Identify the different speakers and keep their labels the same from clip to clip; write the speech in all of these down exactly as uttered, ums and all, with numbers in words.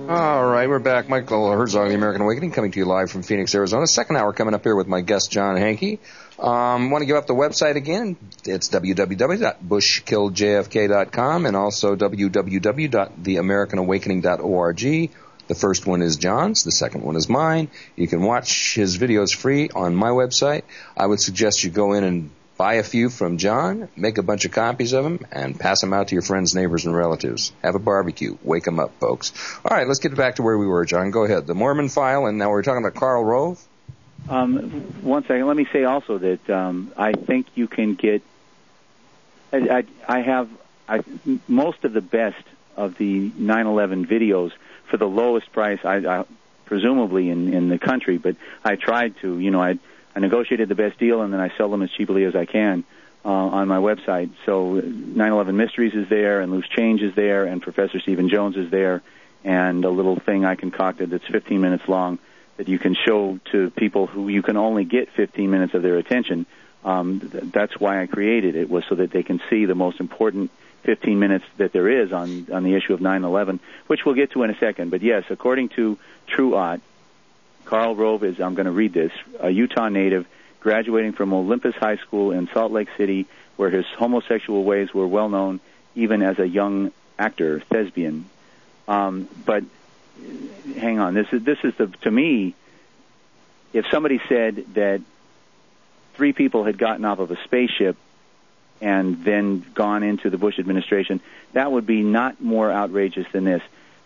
Speaker 1: All right, we're back. Michael Herzog, The American Awakening, coming to you live from Phoenix, Arizona. Second hour coming up here with my guest, John Hanke. Um, want to give up the website again? It's w w w dot bush killed j f k dot com and also w w w dot the american awakening dot org. The first one is John's. The second one is mine. You can watch his videos free on my website. I would suggest you go in and buy a few from John, make a bunch of copies of them, and pass them out to your friends, neighbors, and relatives. Have a barbecue. Wake them up, folks. All right, let's get back to where we were, John. Go ahead. The Mormon File, and now we're talking about Karl Rove.
Speaker 2: Um, one second. Let me say also that um, I think you can get. I, I, I have I, most of the best of the nine eleven videos for the lowest price, I, I presumably in, in the country. But I tried to, you know, I. I negotiated the best deal, and then I sell them as cheaply as I can uh, on my website. So nine eleven Mysteries is there, and Loose Change is there, and Professor Stephen Jones is there, and a little thing I concocted that's fifteen minutes long that you can show to people who you can only get fifteen minutes of their attention. Um, th- that's why I created it, was so that they can see the most important fifteen minutes that there is on, on the issue of nine eleven, which we'll get to in a second. But yes, according to TrueOt, Karl Rove is, I'm going to read this, a Utah native graduating from Olympus High School in Salt Lake City, where his homosexual ways were well known even as a young actor, thespian. Um, but hang on, this is this is the to me, if somebody said that three people had gotten off of a spaceship and then gone into the Bush administration, that would be not more outrageous than this.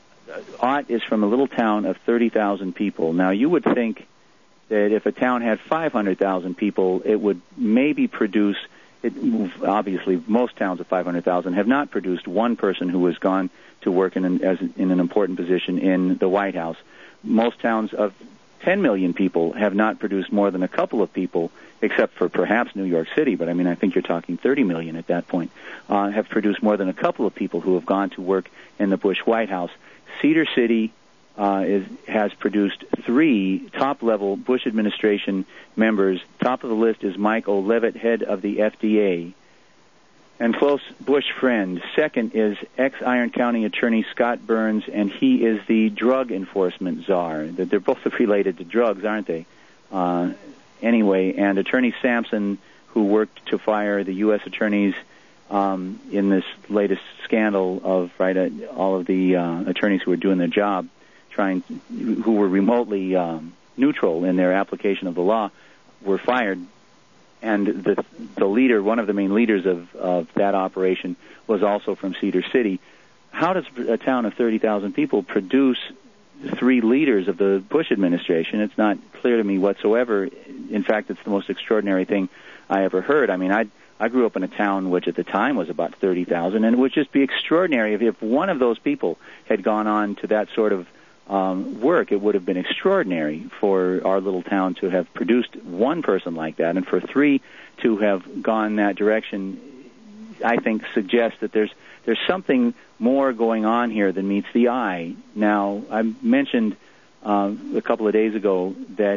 Speaker 2: Ott is from a little town of thirty thousand people. Now, you would think that if a town had five hundred thousand people, it would maybe produce, it, obviously most towns of five hundred thousand have not produced one person who has gone to work in an, as, in an important position in the White House. Most towns of ten million people have not produced more than a couple of people, except for perhaps New York City, but I mean, I think you're talking thirty million at that point, uh, have produced more than a couple of people who have gone to work in the Bush White House. Cedar City uh, is, has produced three top-level Bush administration members. Top of the list is Mike O'Levitt, head of the F D A, and close Bush friend. Second is ex-Iron County Attorney Scott Burns, and he is the drug enforcement czar. They're both related to drugs, aren't they? Uh, anyway, and Attorney Sampson, who worked to fire the U S attorneys Um, in this latest scandal of right uh, all of the uh, attorneys who were doing their job, trying who were remotely um, neutral in their application of the law, were fired. And the the leader, one of the main leaders of, of that operation, was also from Cedar City. How does a town of thirty thousand people produce three leaders of the Bush administration? It's not clear to me whatsoever. In fact, it's the most extraordinary thing I ever heard. I mean, I I grew up in a town which at the time was about thirty thousand, and it would just be extraordinary if, if one of those people had gone on to that sort of um, work. It would have been extraordinary for our little town to have produced one person like that, and for three to have gone that direction, I think suggests that there's there's something more going on here than meets the eye. Now, I mentioned uh, a couple of days ago that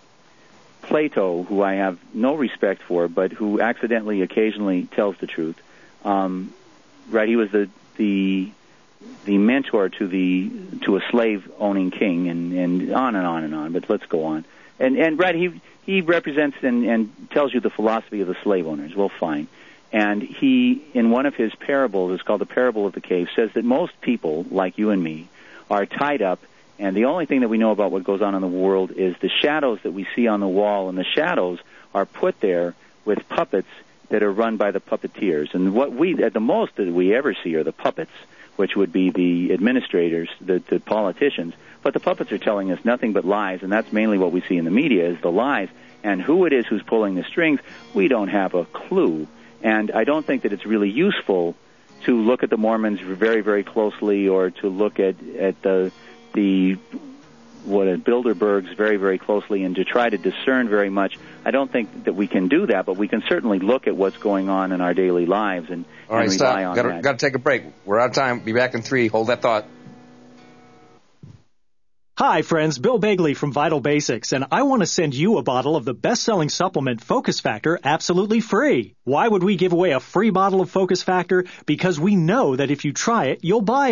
Speaker 2: Plato, who I have no respect for, but who accidentally occasionally tells the truth, um, right? He was the the the mentor to the to a slave-owning king, and, and on and on and on. But let's go on. And and right, he he represents and, and tells you the philosophy of the slave owners. Well, fine. And he, in one of his parables, it's called the Parable of the Cave, says that most people, like you and me, are tied up. And the only thing that we know about what goes on in the world is the shadows that we see on the wall, and the shadows are put there with puppets that are run by the puppeteers. And what we, at the most that we ever see are the puppets, which would be the administrators, the, the politicians. But the puppets are telling us nothing but lies, and that's mainly what we see in the media is the lies. And who it is who's pulling the strings, we don't have a clue. And I don't think that it's really useful to look at the Mormons very, very closely, or to look at, at the the what at Bilderbergs very, very closely, and to try to discern very much. I don't think that we can do that, but we can certainly look at what's going on in our daily lives and,
Speaker 1: All right,
Speaker 2: and
Speaker 1: stop.
Speaker 2: rely on
Speaker 1: gotta,
Speaker 2: that.
Speaker 1: Got to take a break. We're out of time. Be back in three. Hold that thought.
Speaker 3: Hi, friends. Bill Bagley from Vital Basics, and I want to send you a bottle of the best-selling supplement Focus Factor absolutely free. Why would we give away a free bottle of Focus Factor? Because we know that if you try it, you'll buy it.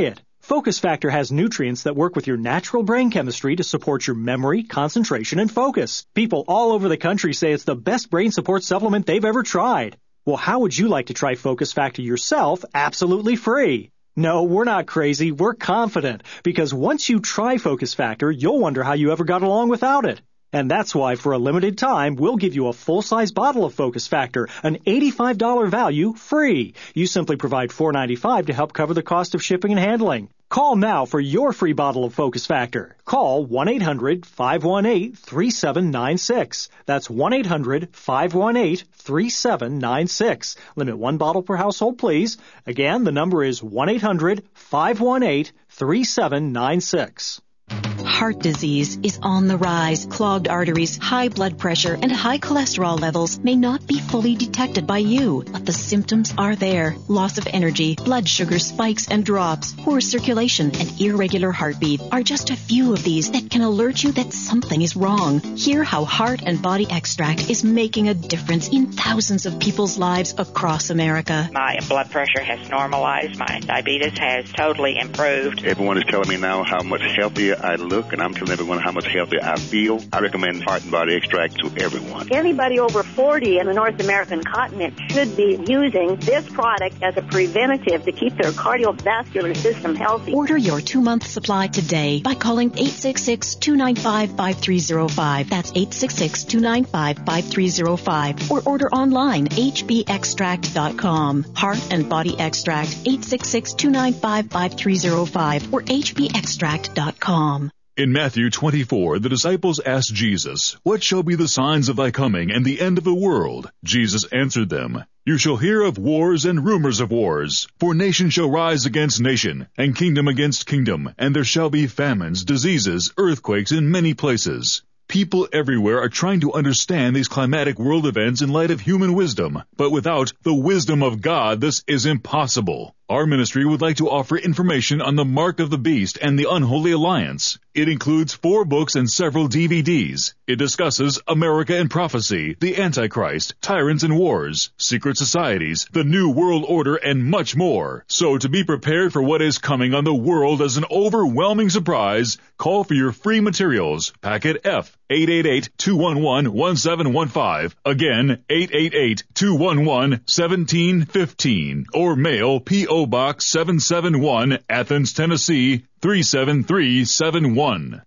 Speaker 3: Focus Factor has nutrients that work with your natural brain chemistry to support your memory, concentration, and focus. People all over the country say it's the best brain support supplement they've ever tried. Well, how would you like to try Focus Factor yourself absolutely free? No, we're not crazy. We're confident. Because once you try Focus Factor, you'll wonder how you ever got along without it. And that's why, for a limited time, we'll give you a full-size bottle of Focus Factor, an eighty-five dollars value, free. You simply provide four dollars and ninety-five cents to help cover the cost of shipping and handling. Call now for your free bottle of Focus Factor. Call one eight hundred five one eight three seven nine six. That's one eight hundred five one eight three seven nine six. Limit one bottle per household, please. Again, the number is one eight hundred five one eight three seven nine six.
Speaker 4: Heart disease is on the rise. Clogged arteries, high blood pressure, and high cholesterol levels may not be fully detected by you, but the symptoms are there. Loss of energy, blood sugar spikes and drops, poor circulation, and irregular heartbeat are just a few of these that can alert you that something is wrong. Hear how Heart and Body Extract is making a difference in thousands of people's lives across America.
Speaker 5: My blood pressure has normalized. My diabetes has totally improved.
Speaker 6: Everyone is telling me now how much healthier I look, and I'm telling everyone how much healthier I feel. I recommend Heart and Body Extract to everyone.
Speaker 7: Anybody over forty in the North American continent should be using this product as a preventative to keep their cardiovascular system healthy.
Speaker 4: Order your two-month supply today by calling eight six six, two nine five, five three zero five. That's eight six six, two nine five, five three zero five. Or order online, h b extract dot com. Heart and Body Extract, eight six six, two nine five, five three zero five or h b extract dot com.
Speaker 8: In Matthew twenty-four, the disciples asked Jesus, "What shall be the signs of thy coming and the end of the world?" Jesus answered them, "You shall hear of wars and rumors of wars. For nation shall rise against nation, and kingdom against kingdom, and there shall be famines, diseases, earthquakes in many places." People everywhere are trying to understand these climatic world events in light of human wisdom, but without the wisdom of God, this is impossible. Our ministry would like to offer information on the Mark of the Beast and the Unholy Alliance. It includes four books and several D V Ds. It discusses America and prophecy, the Antichrist, tyrants and wars, secret societies, the New World Order, and much more. So to be prepared for what is coming on the world as an overwhelming surprise, call for your free materials. Packet F, eight eight eight, two one one, one seven one five. Again, eight eight eight, two one one, one seven one five. Or mail P O Box seven seven one, Athens, Tennessee, three seven three seven one.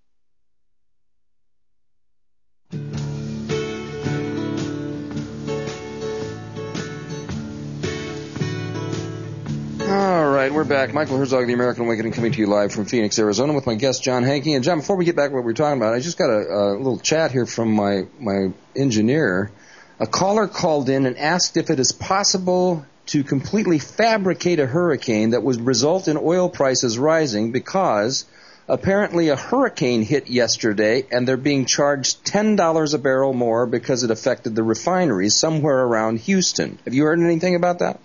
Speaker 1: All right, we're back. Michael Herzog, the American Awakening, coming to you live from Phoenix, Arizona, with my guest, John Hankey. And, John, before we get back to what we were talking about, I just got a, a little chat here from my, my engineer. A caller called in and asked if it is possible to completely fabricate a hurricane that would result in oil prices rising, because apparently a hurricane hit yesterday and they're being charged ten dollars a barrel more because it affected the refineries somewhere around Houston. Have you heard anything about that?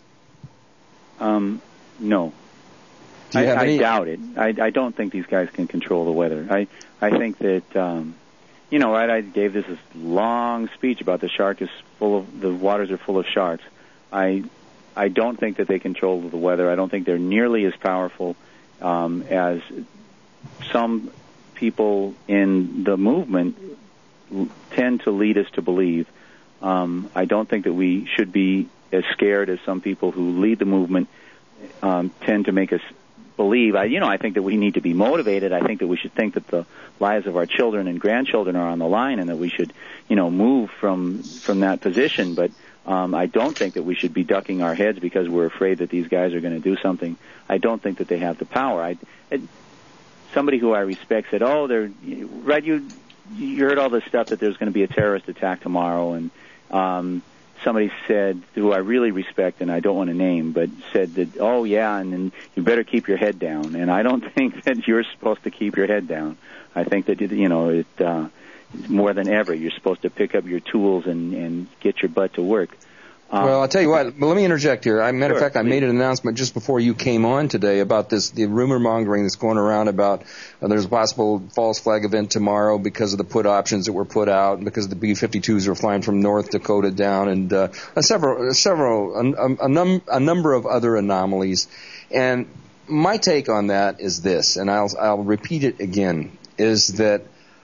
Speaker 2: Um, no.
Speaker 1: Do you
Speaker 2: I,
Speaker 1: have any?
Speaker 2: I doubt it. I, I don't think these guys can control the weather. I, I think that, um, you know, I, I gave this, this long speech about the shark is full of, the waters are full of sharks. I, I don't think that they control the weather. I don't think they're nearly as powerful um, as some people in the movement tend to lead us to believe. Um, I don't think that we should be as scared as some people who lead the movement um, tend to make us believe. I, you know, I think that we need to be motivated. I think that we should think that the lives of our children and grandchildren are on the line, and that we should, you know, move from from that position. But um, I don't think that we should be ducking our heads because we're afraid that these guys are going to do something. I don't think that they have the power. I, it, somebody who I respect said, "Oh, they're right. You you heard all this stuff that there's going to be a terrorist attack tomorrow," and um, somebody said, who I really respect, and I don't want to name, but said that, "Oh, yeah, and then you better keep your head down." And I don't think that you're supposed to keep your head down. I think that, you know, it uh, more than ever, you're supposed to pick up your tools and, and get your butt to work. Um,
Speaker 1: well, I'll tell you what, but let me interject here. As a matter of
Speaker 2: sure,
Speaker 1: fact, I
Speaker 2: please.
Speaker 1: made an announcement just before you came on today about this, the rumor mongering that's going around about uh, there's a possible false flag event tomorrow because of the put options that were put out, and because the B fifty-twos are flying from North Dakota down, and uh, several, several, a, a, num- a number of other anomalies. And my take on that is this, and I'll I'll repeat it again, is that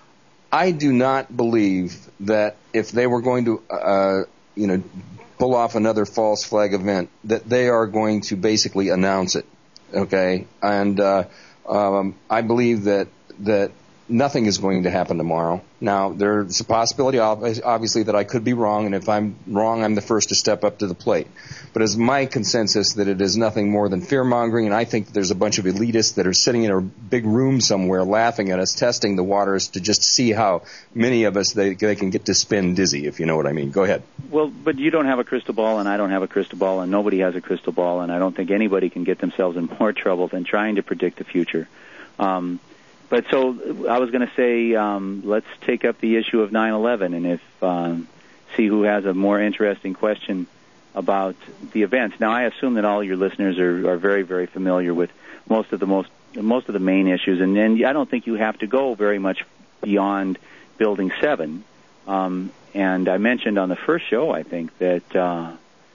Speaker 1: I do not believe that if they were going to, uh, you know, pull off another false flag event, that they are going to basically announce it. Okay, and uh, um, I believe that that nothing is going to happen tomorrow. Now, there's a possibility, obviously, that I could be wrong, and if I'm wrong, I'm the first to step up to the plate. But it's my consensus that it is nothing more than fear-mongering, and I think that there's a bunch of elitists that are sitting in a big room somewhere laughing at us, testing the waters to just see how many of us they, they can get to spin dizzy, if you know what I mean. Go ahead.
Speaker 2: Well, but you don't have a crystal ball, and I don't have a crystal ball, and nobody has a crystal ball, and I don't think anybody can get themselves in more trouble than trying to predict the future. Um But so I was going to say, um, let's take up the issue of nine eleven, and if um, see who has a more interesting question about the events. Now, I assume that all your listeners are, are very, very familiar with most of the most most of the main issues, and, and I don't think you have to go very much beyond Building seven. Um, and I mentioned on the first show, I think that. Uh,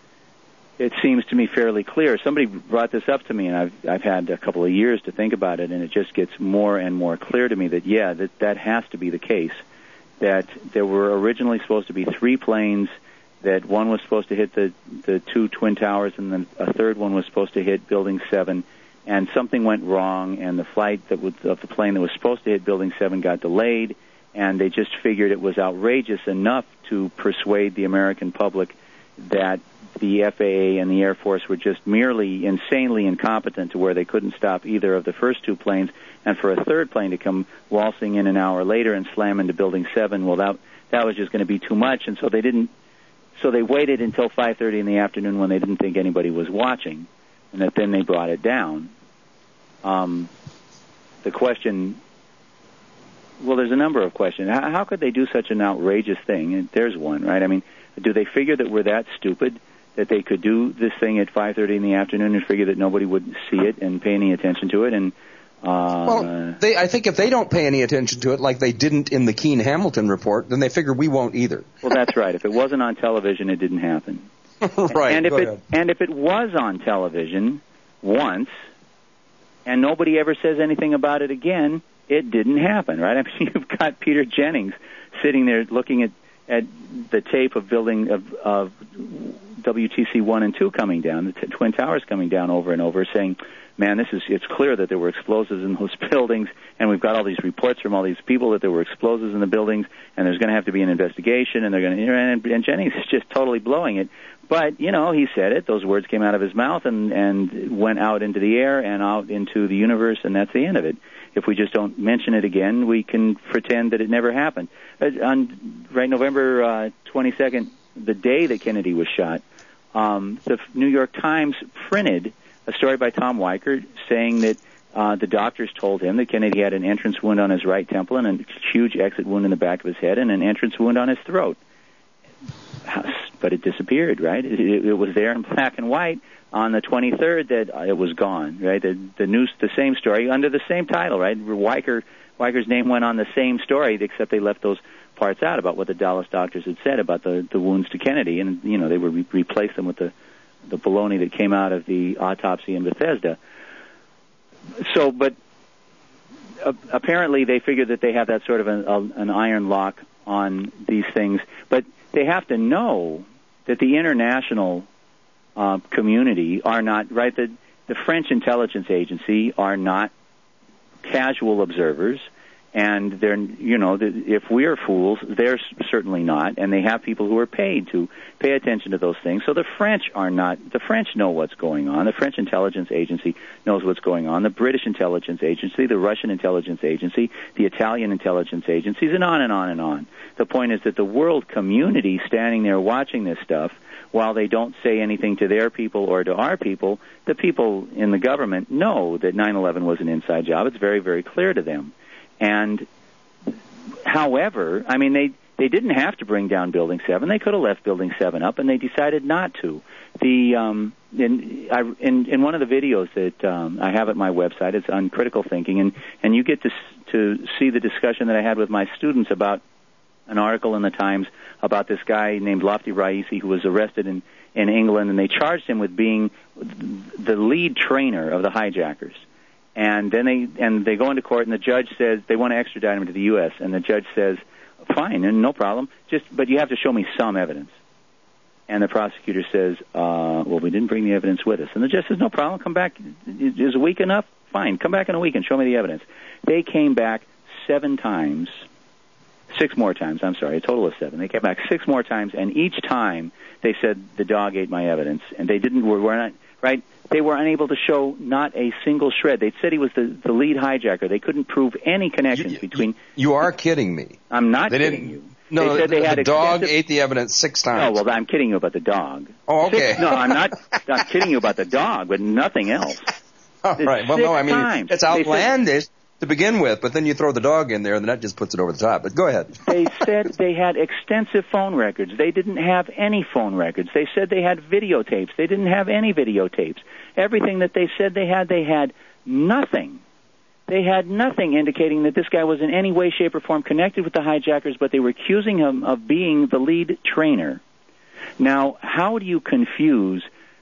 Speaker 2: It seems to me fairly clear. Somebody brought this up to me, and I've I've had a couple of years to think about it, and it just gets more and more clear to me that, yeah, that that has to be the case, that there were originally supposed to be three planes, that one was supposed to hit the, the two Twin Towers, and then a third one was supposed to hit Building seven, and something went wrong, and the flight that was, of the plane that was supposed to hit Building seven got delayed, and they just figured it was outrageous enough to persuade the American public that the F A A and the Air Force were just merely insanely incompetent to where they couldn't stop either of the first two planes, and for a third plane to come waltzing in an hour later and slam into Building seven, well, that that was just going to be too much, and so they didn't. So they waited until five thirty in the afternoon when they didn't think anybody was watching, and that then they brought it down. Um, the question. Well, there's a number of questions. How, how could they do such an outrageous thing? And there's one, right? I mean, do they figure that we're that stupid that they could do this thing at five thirty in the afternoon and figure that nobody would see it and pay any attention to it? And uh,
Speaker 1: well, they, I think if they don't pay any attention to it, like they didn't in the Keene Hamilton report, then they figure we won't either.
Speaker 2: Well, that's right. If it wasn't on television, it didn't happen.
Speaker 1: Right.
Speaker 2: And if
Speaker 1: go
Speaker 2: it
Speaker 1: ahead.
Speaker 2: and if it was on television once, and nobody ever says anything about it again, it didn't happen, right? I mean, you've got Peter Jennings sitting there looking at at the tape of building of, of W T C one and two coming down, the t- Twin Towers coming down over and over, saying, man, this is, it's clear that there were explosives in those buildings, and we've got all these reports from all these people that there were explosives in the buildings, and there's going to have to be an investigation, and they're going to, and, and Jennings is just totally blowing it. But, you know, he said it, those words came out of his mouth and, and went out into the air and out into the universe, and that's the end of it. If we just don't mention it again, we can pretend that it never happened. Uh, on right November uh, twenty-second, the day that Kennedy was shot, um, the New York Times printed a story by Tom Weicker saying that uh, the doctors told him that Kennedy had an entrance wound on his right temple and a huge exit wound in the back of his head and an entrance wound on his throat. But it disappeared, right? It, it, it was there in black and white on the twenty-third that uh, it was gone, right? The, the news, the same story under the same title, right? Weicker, Weicker's name went on the same story, except they left those parts out about what the Dallas doctors had said about the, the wounds to Kennedy, and you know they would re- replace them with the the baloney that came out of the autopsy in Bethesda. So, but uh, apparently they figured that they have that sort of an, uh, an iron lock on these things, but they have to know that the international uh, community are not, right, the, the French intelligence agency are not casual observers, and they're, you know, if we're fools, they're certainly not, and they have people who are paid to pay attention to those things. So the French are not, the French know what's going on. The French intelligence agency knows what's going on. The British intelligence agency, the Russian intelligence agency, the Italian intelligence agencies, and on and on and on. The point is that the world community standing there watching this stuff, while they don't say anything to their people or to our people, the people in the government know that nine eleven was an inside job. It's very, very clear to them. And, however, I mean, they, they didn't have to bring down Building seven. They could have left Building seven up, and they decided not to. The um, in, I, in in one of the videos that um, I have at my website, it's on critical thinking, and, and you get to to see the discussion that I had with my students about an article in the Times about this guy named Lofty Raisi who was arrested in, in England, and they charged him with being the lead trainer of the hijackers. And then they and they go into court, and the judge says they want to extradite him to the U S, and the judge says, fine, and no problem, just but you have to show me some evidence. And the prosecutor says, uh, well, we didn't bring the evidence with us. And the judge says, no problem, come back. Is a week enough? Fine, come back in a week and show me the evidence. They came back seven times, six more times, I'm sorry, a total of seven. They came back six more times, and each time they said the dog ate my evidence. And they didn't, were, were not, right? They were unable to show not a single shred. They said he was the, the lead hijacker. They couldn't prove any connections
Speaker 1: you,
Speaker 2: between...
Speaker 1: You are kidding me.
Speaker 2: I'm not
Speaker 1: they
Speaker 2: kidding you.
Speaker 1: No,
Speaker 2: they said
Speaker 1: the,
Speaker 2: they had
Speaker 1: the dog
Speaker 2: extensive...
Speaker 1: ate the evidence six times.
Speaker 2: Oh, well, I'm kidding you about the dog.
Speaker 1: Oh, okay.
Speaker 2: Six, no, I'm not, not kidding you about the dog, but nothing else.
Speaker 1: All right. Well, no, I mean,
Speaker 2: times.
Speaker 1: it's outlandish to begin with, but then you throw the dog in there, and then that just puts it over the top. But go ahead.
Speaker 2: They said they had extensive phone records. They didn't have any phone records. They said they had videotapes. They didn't have any videotapes. Everything that they said they had, they had nothing. They had nothing indicating that this guy was in any way, shape, or form connected with the hijackers, but they were accusing him of being the lead trainer. Now, how do you confuse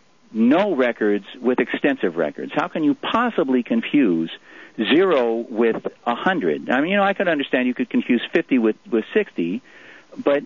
Speaker 2: no records with extensive records? How can you possibly confuse zero with a hundred? I mean, you know, I could understand you could confuse fifty with, with sixty, but,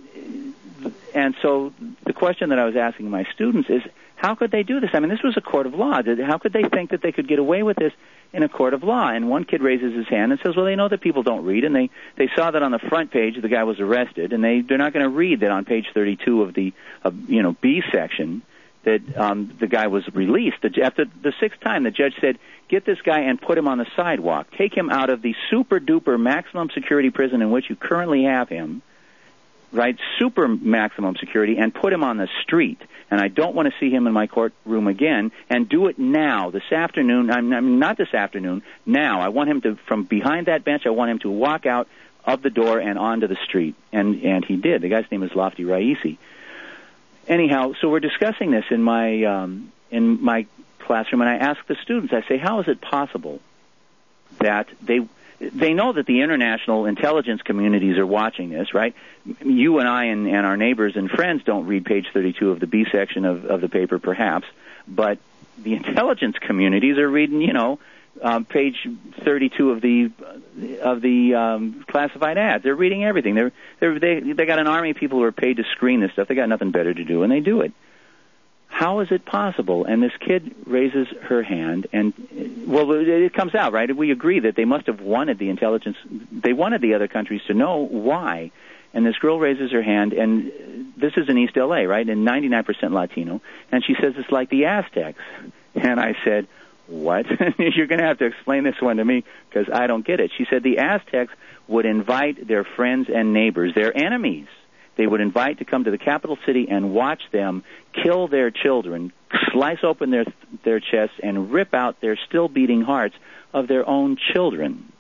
Speaker 2: and so the question that I was asking my students is, how could they do this? I mean, this was a court of law. How could they think that they could get away with this in a court of law? And one kid raises his hand and says, well, they know that people don't read, and they, they saw that on the front page the guy was arrested, and they, they're not going to read that on page thirty-two of the, of, you know, B section that um, the guy was released. The, after the sixth time, the judge said, get this guy and put him on the sidewalk. Take him out of the super-duper maximum security prison in which you currently have him, right, super maximum security, and put him on the street. And I don't want to see him in my courtroom again, and do it now, this afternoon. I mean, not this afternoon, now. I want him to, from behind that bench, I want him to walk out of the door and onto the street. And and he did. The guy's name is Lofty Raisi. Anyhow, so we're discussing this in my um, in my classroom, and I ask the students, I say, how is it possible that they... They know that the international intelligence communities are watching this, right? You and I and, and our neighbors and friends don't read page thirty-two of the B section of, of the paper, perhaps, but the intelligence communities are reading, you know, um, page thirty-two of the of the um, classified ads. They're reading everything. They're, they're, they they got an army of people who are paid to screen this stuff. They got nothing better to do, and they do it. How is it possible? And this kid raises her hand, and, well, it comes out, right? We agree that they must have wanted the intelligence, they wanted the other countries to know why. And this girl raises her hand, and this is in East L A, right, and ninety-nine percent Latino, and she says it's like the Aztecs. And I said, what? You're going to have to explain this one to me, because I don't get it. She said the Aztecs would invite their friends and neighbors, their enemies, they would invite to come to the capital city and watch them kill their children, slice open their their chests, and rip out their still beating hearts of their own children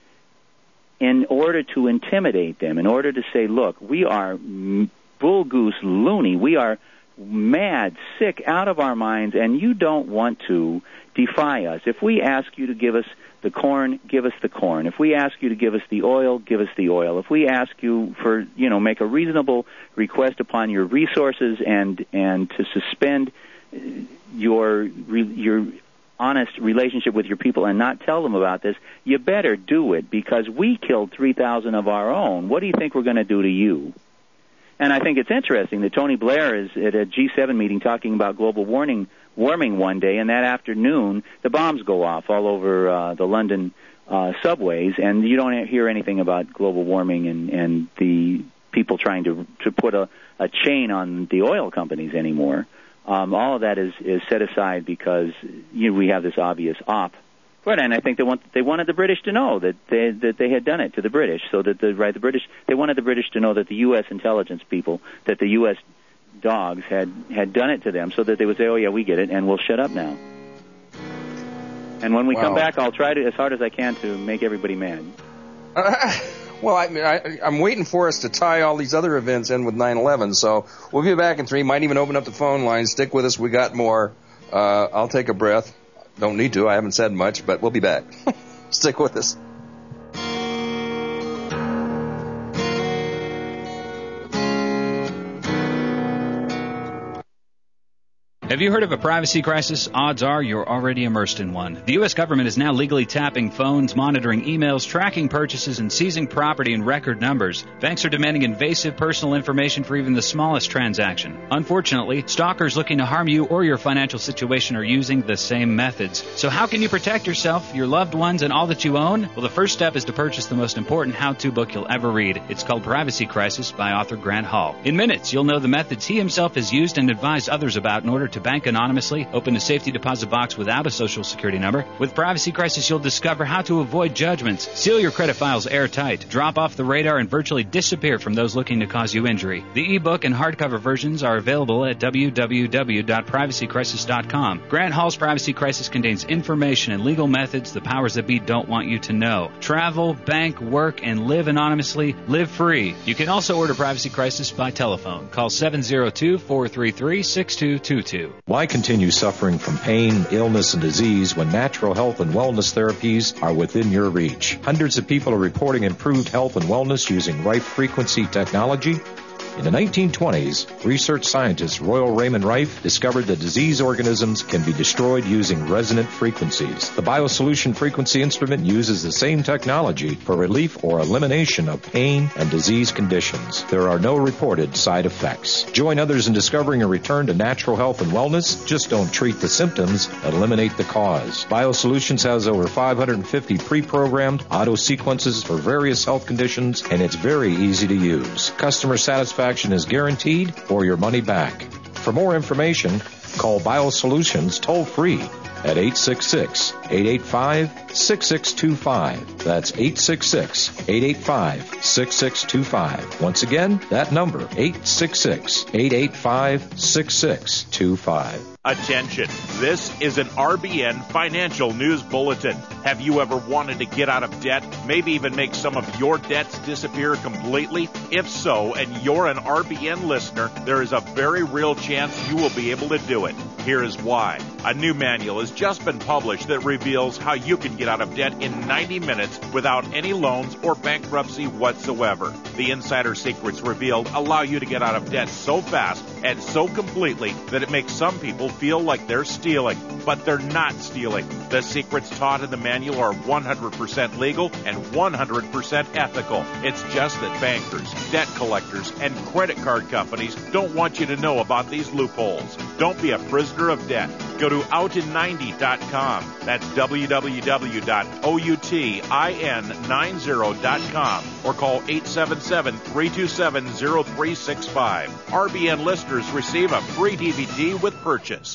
Speaker 2: in order to intimidate them, in order to say, look, we are bull goose loony, we are mad, sick, out of our minds, and you don't want to defy us. If we ask you to give us the corn, give us the corn. If we ask you to give us the oil, give us the oil. If we ask you for, you know, make a reasonable request upon your resources and and to suspend your your honest relationship with your people and not tell them about this, you better do it, because we killed three thousand of our own. What do you think we're going to do to you? And I think it's interesting that Tony Blair is at a G seven meeting talking about global warming warming one day, and that afternoon the bombs go off all over uh, the London uh, subways, and you don't hear anything about global warming and, and the people trying to to put a, a chain on the oil companies anymore. Um, all of that is, is set aside because you know, we have this obvious op. Right, and I think they want they wanted the British to know that they that they had done it to the British, so that the right the British they wanted the British to know that the U S intelligence people, that the U S dogs had had done it to them, so that they would say, oh yeah, we get it, and we'll shut up now. And when we wow. come back, I'll try to as hard as I can to make everybody mad.
Speaker 1: Uh, well, I, I, I'm waiting for us to tie all these other events in with nine eleven, so we'll be back in three. Might even open up the phone line. Stick with us. We got more. Uh, I'll take a breath. Don't need to. I haven't said much, but we'll be back. Stick with us.
Speaker 9: Have you heard of a privacy crisis? Odds are you're already immersed in one. The U S government is now legally tapping phones, monitoring emails, tracking purchases, and seizing property in record numbers. Banks are demanding invasive personal information for even the smallest transaction. Unfortunately, stalkers looking to harm you or your financial situation are using the same methods. So how can you protect yourself, your loved ones, and all that you own? Well, the first step is to purchase the most important how-to book you'll ever read. It's called Privacy Crisis by author Grant Hall. In minutes, you'll know the methods he himself has used and advised others about in order to bank anonymously, open a safety deposit box without a social security number. With Privacy Crisis, you'll discover how to avoid judgments, seal your credit files airtight, drop off the radar, and virtually disappear from those looking to cause you injury. The ebook and hardcover versions are available at w w w dot privacy crisis dot com. Grant Hall's Privacy Crisis contains information and legal methods the powers that be don't want you to know. Travel, bank, work, and live anonymously. Live free. You can also order Privacy Crisis by telephone. Call seven zero two, four three three, six two two two.
Speaker 10: Why continue suffering from pain, illness, and disease when natural health and wellness therapies are within your reach? Hundreds of people are reporting improved health and wellness using Rife Frequency technology. In the nineteen twenties, research scientist Royal Raymond Rife discovered that disease organisms can be destroyed using resonant frequencies. The BioSolution frequency instrument uses the same technology for relief or elimination of pain and disease conditions. There are no reported side effects. Join others in discovering a return to natural health and wellness. Just don't treat the symptoms, eliminate the cause. BioSolutions has over five hundred fifty pre-programmed auto sequences for various health conditions, and it's very easy to use. Customer satisfaction is guaranteed or your money back. For more information, call BioSolutions toll-free at eight six six, eight eight five, six six two five. That's eight six six, eight eight five, six six two five. Once again, that number, eight six six, eight eight five, six six two five.
Speaker 11: Attention, this is an R B N Financial News Bulletin. Have you ever wanted to get out of debt, maybe even make some of your debts disappear completely? If so, and you're an R B N listener, there is a very real chance you will be able to do it. Here is why. A new manual has just been published that reveals how you can get out of debt in ninety minutes without any loans or bankruptcy whatsoever. The insider secrets revealed allow you to get out of debt so fast and so completely that it makes some people feel like they're stealing, but they're not stealing. The secrets taught in the manual are one hundred percent legal and one hundred percent ethical. It's just that bankers, debt collectors, and credit card companies don't want you to know about these loopholes. Don't be a prisoner of debt. Go to out in ninety dot com. That's w w w dot outin ninety dot com or call eight seven seven, three two seven, zero three six five. R B N listeners receive a free D V D with purchase.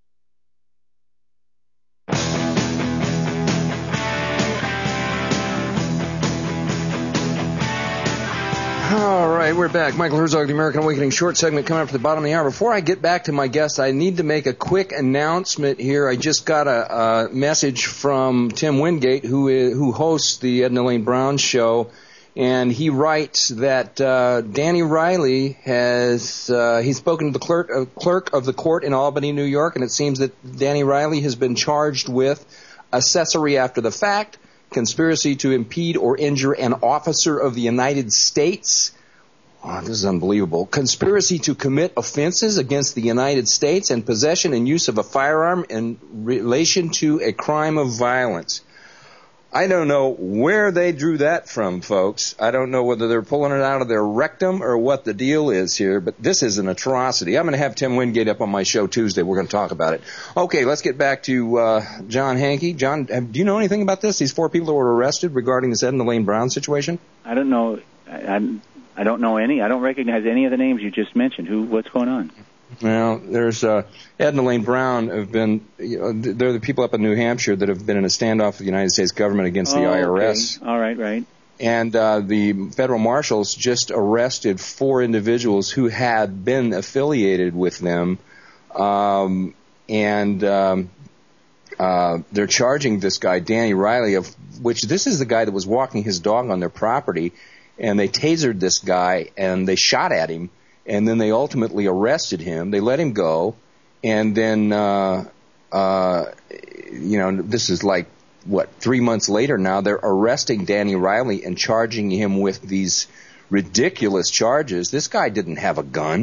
Speaker 1: All right, we're back. Michael Herzog, the American Awakening short segment coming up to the bottom of the hour. Before I get back to my guest, I need to make a quick announcement here. I just got a, a message from Tim Wingate, who is, who hosts the Edna Lane Brown show, and he writes that uh, Danny Riley has uh, he's spoken to the clerk, uh, clerk of the court in Albany, New York, and it seems that Danny Riley has been charged with accessory after the fact, conspiracy to impede or injure an officer of the United States. Oh, this is unbelievable. Conspiracy to commit offenses against the United States and possession and use of a firearm in relation to a crime of violence. I don't know where they drew that from, folks. I don't know whether they're pulling it out of their rectum or what the deal is here, but this is an atrocity. I'm going to have Tim Wingate up on my show Tuesday. We're going to talk about it. Okay, let's get back to uh, John Hankey. John, do you know anything about this? These four people that were arrested regarding this Edna Lane Brown situation?
Speaker 2: I don't know. I, I'm, I don't know any. I don't recognize any of the names you just mentioned. Who? What's going on?
Speaker 1: Well, there's uh, Edna Lane Brown have been, you know, they're the people up in New Hampshire that have been in a standoff with the United States government against
Speaker 2: oh,
Speaker 1: the I R S.
Speaker 2: Okay. All right, right.
Speaker 1: And uh, the federal marshals just arrested four individuals who had been affiliated with them, um, and um, uh, they're charging this guy, Danny Riley, of which this is the guy that was walking his dog on their property, and they tasered this guy, and they shot at him. And then they ultimately arrested him. They let him go. And then, uh, uh, you know, this is like, what, three months later now, they're arresting Danny Riley and charging him with these ridiculous charges. This guy didn't have a gun.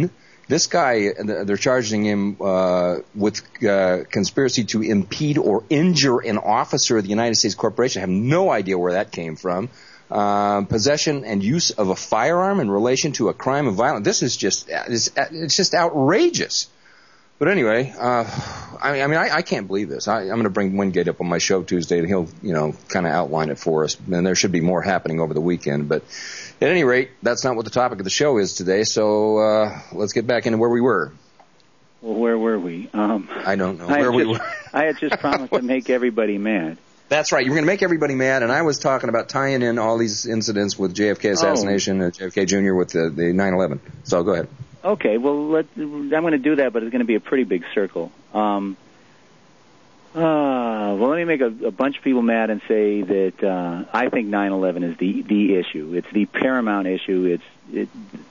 Speaker 1: This guy, they're charging him uh, with uh, conspiracy to impede or injure an officer of the United States Corporation. I have no idea where that came from. Uh, possession and use of a firearm in relation to a crime of violence. This is just, it's, it's just outrageous. But anyway, uh, I, I mean, I, I can't believe this. I, I'm going to bring Wingate up on my show Tuesday, and he'll, you know, kind of outline it for us. And there should be more happening over the weekend. But at any rate, that's not what the topic of the show is today. So uh, let's get back into where we were.
Speaker 2: Well, where were we? Um,
Speaker 1: I don't know
Speaker 2: I
Speaker 1: where we
Speaker 2: just,
Speaker 1: were.
Speaker 2: I had just promised to make everybody mad.
Speaker 1: That's right. You were going to make everybody mad, and I was talking about tying in all these incidents with J F K assassination, oh. uh, J F K Junior with the, the nine eleven. So go ahead.
Speaker 2: Okay, well, let, I'm going to do that, but it's going to be a pretty big circle. Um, uh, well, let me make a, a bunch of people mad and say that uh, I think nine eleven is the the issue. It's the paramount issue. It's it,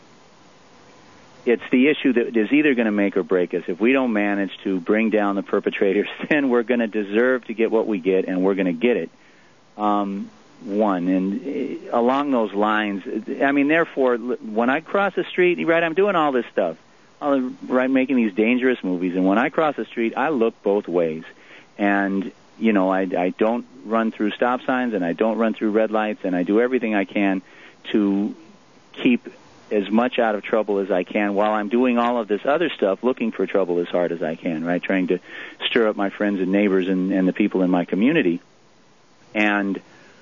Speaker 2: it's the issue that is either going to make or break us. If we don't manage to bring down the perpetrators, then we're going to deserve to get what we get, and we're going to get it. Um, one, and uh, along those lines, I mean, therefore, when I cross the street, right, I'm doing all this stuff, I'm, right, making these dangerous movies, and when I cross the street, I look both ways. And, you know, I, I don't run through stop signs, and I don't run through red lights, and I do everything I can to keep as much out of trouble as I can while I'm doing all of this other stuff, looking for trouble as hard as I can, right, trying to stir up my friends and neighbors and, and the people in my community. And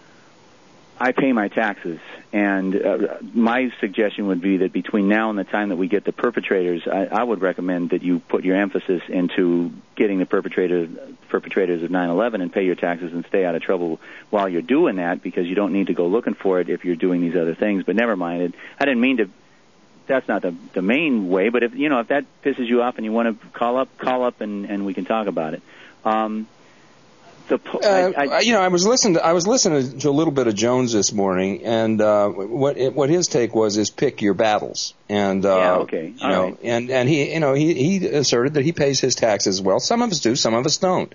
Speaker 2: I pay my taxes, and uh, my suggestion would be that between now and the time that we get the perpetrators, I, I would recommend that you put your emphasis into getting the perpetrators perpetrators of nine eleven and pay your taxes and stay out of trouble while you're doing that, because you don't need to go looking for it if you're doing these other things. But never mind it. I didn't mean to. That's not the the main way. But if you know if that pisses you off and you want to call up, call up and, and we can talk about it. Um, The,
Speaker 1: uh, I, I, you know, I was listening. To, I was listening to a little bit of Jones this morning, and uh, what what his take was is pick your battles. And uh,
Speaker 2: yeah, okay,
Speaker 1: you know,
Speaker 2: right.
Speaker 1: and and he, you know, he he asserted that he pays his taxes well. Some of us do, some of us don't.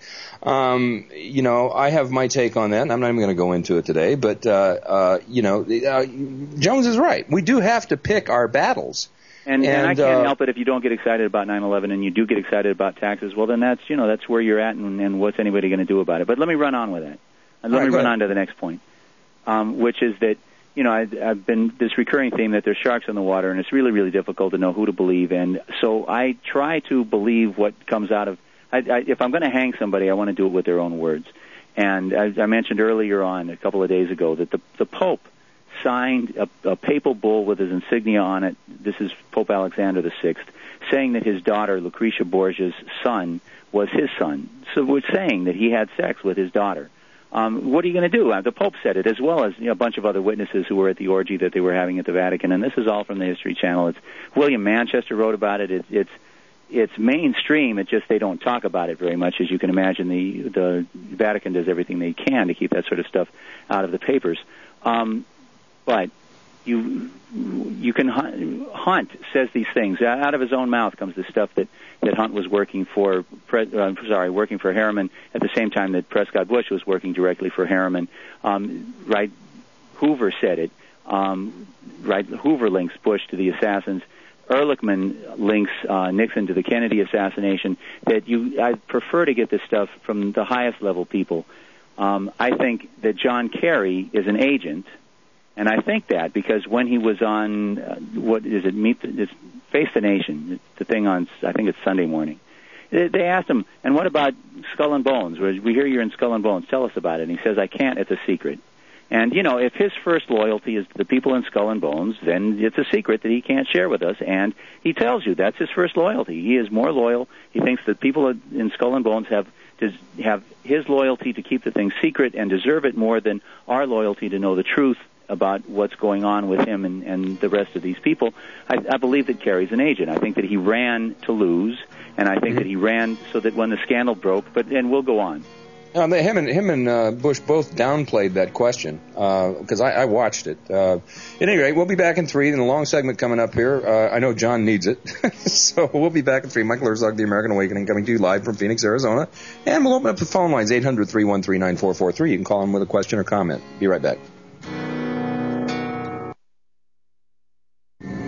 Speaker 1: Um, you know, I have my take on that, and I'm not even going to go into it today. But uh, uh, you know, uh, Jones is right. We do have to pick our battles.
Speaker 2: And, and, and I can't
Speaker 1: uh,
Speaker 2: help it if you don't get excited about nine eleven and you do get excited about taxes. Well, then that's, you know, that's where you're at, and, and what's anybody going to do about it? But let me run on with that. And let
Speaker 1: right,
Speaker 2: me run
Speaker 1: ahead.
Speaker 2: on to the next point, um, which is that, you know, I, I've been this recurring theme that there's sharks in the water, and it's really, really difficult to know who to believe. And so I try to believe what comes out of, I, I, if I'm going to hang somebody, I want to do it with their own words. And as I mentioned earlier on, a couple of days ago, that the, the Pope signed a, a papal bull with his insignia on it. This is Pope Alexander the Sixth, saying that his daughter, Lucretia Borgia's son, was his son. So we're saying that he had sex with his daughter. Um, what are you going to do? Uh, the Pope said it, as well as you know, a bunch of other witnesses who were at the orgy that they were having at the Vatican. And this is all from the History Channel. It's William Manchester wrote about it. It's it's it's mainstream. It's just they don't talk about it very much. As you can imagine, the the Vatican does everything they can to keep that sort of stuff out of the papers. Um, But you you can hunt, Hunt says these things out of his own mouth. Comes the stuff that, that Hunt was working for. Uh, sorry, working for Harriman at the same time that Prescott Bush was working directly for Harriman. Um, right, Hoover said it. Um, right, Hoover links Bush to the assassins. Ehrlichman links uh, Nixon to the Kennedy assassination. That you, I prefer to get this stuff from the highest level people. Um, I think that John Kerry is an agent. And I think that because when he was on, uh, what is it, Meet the, it's Face the Nation, it's the thing on, I think it's Sunday morning, they, they asked him, and what about Skull and Bones? We hear you're in Skull and Bones. Tell us about it. And he says, I can't. It's a secret. And, you know, if his first loyalty is to the people in Skull and Bones, then it's a secret that he can't share with us. And he tells you that's his first loyalty. He is more loyal. He thinks that people in Skull and Bones have have his loyalty to keep the thing secret and deserve it more than our loyalty to know the truth about what's going on with him and, and the rest of these people. I, I believe that Kerry's an agent. I think that he ran to lose, and I think mm-hmm. that he ran so that when the scandal broke, but and we'll go on.
Speaker 1: Um, him and him and uh, Bush both downplayed that question because uh, I, I watched it. Uh, at any rate, we'll be back in three in a long segment coming up here. Uh, I know John needs it, so we'll be back in three. Michael Herzog, The American Awakening, coming to you live from Phoenix, Arizona, and we'll open up the phone lines eight hundred, three one three, nine four four three. You can call in with a question or comment. Be right back.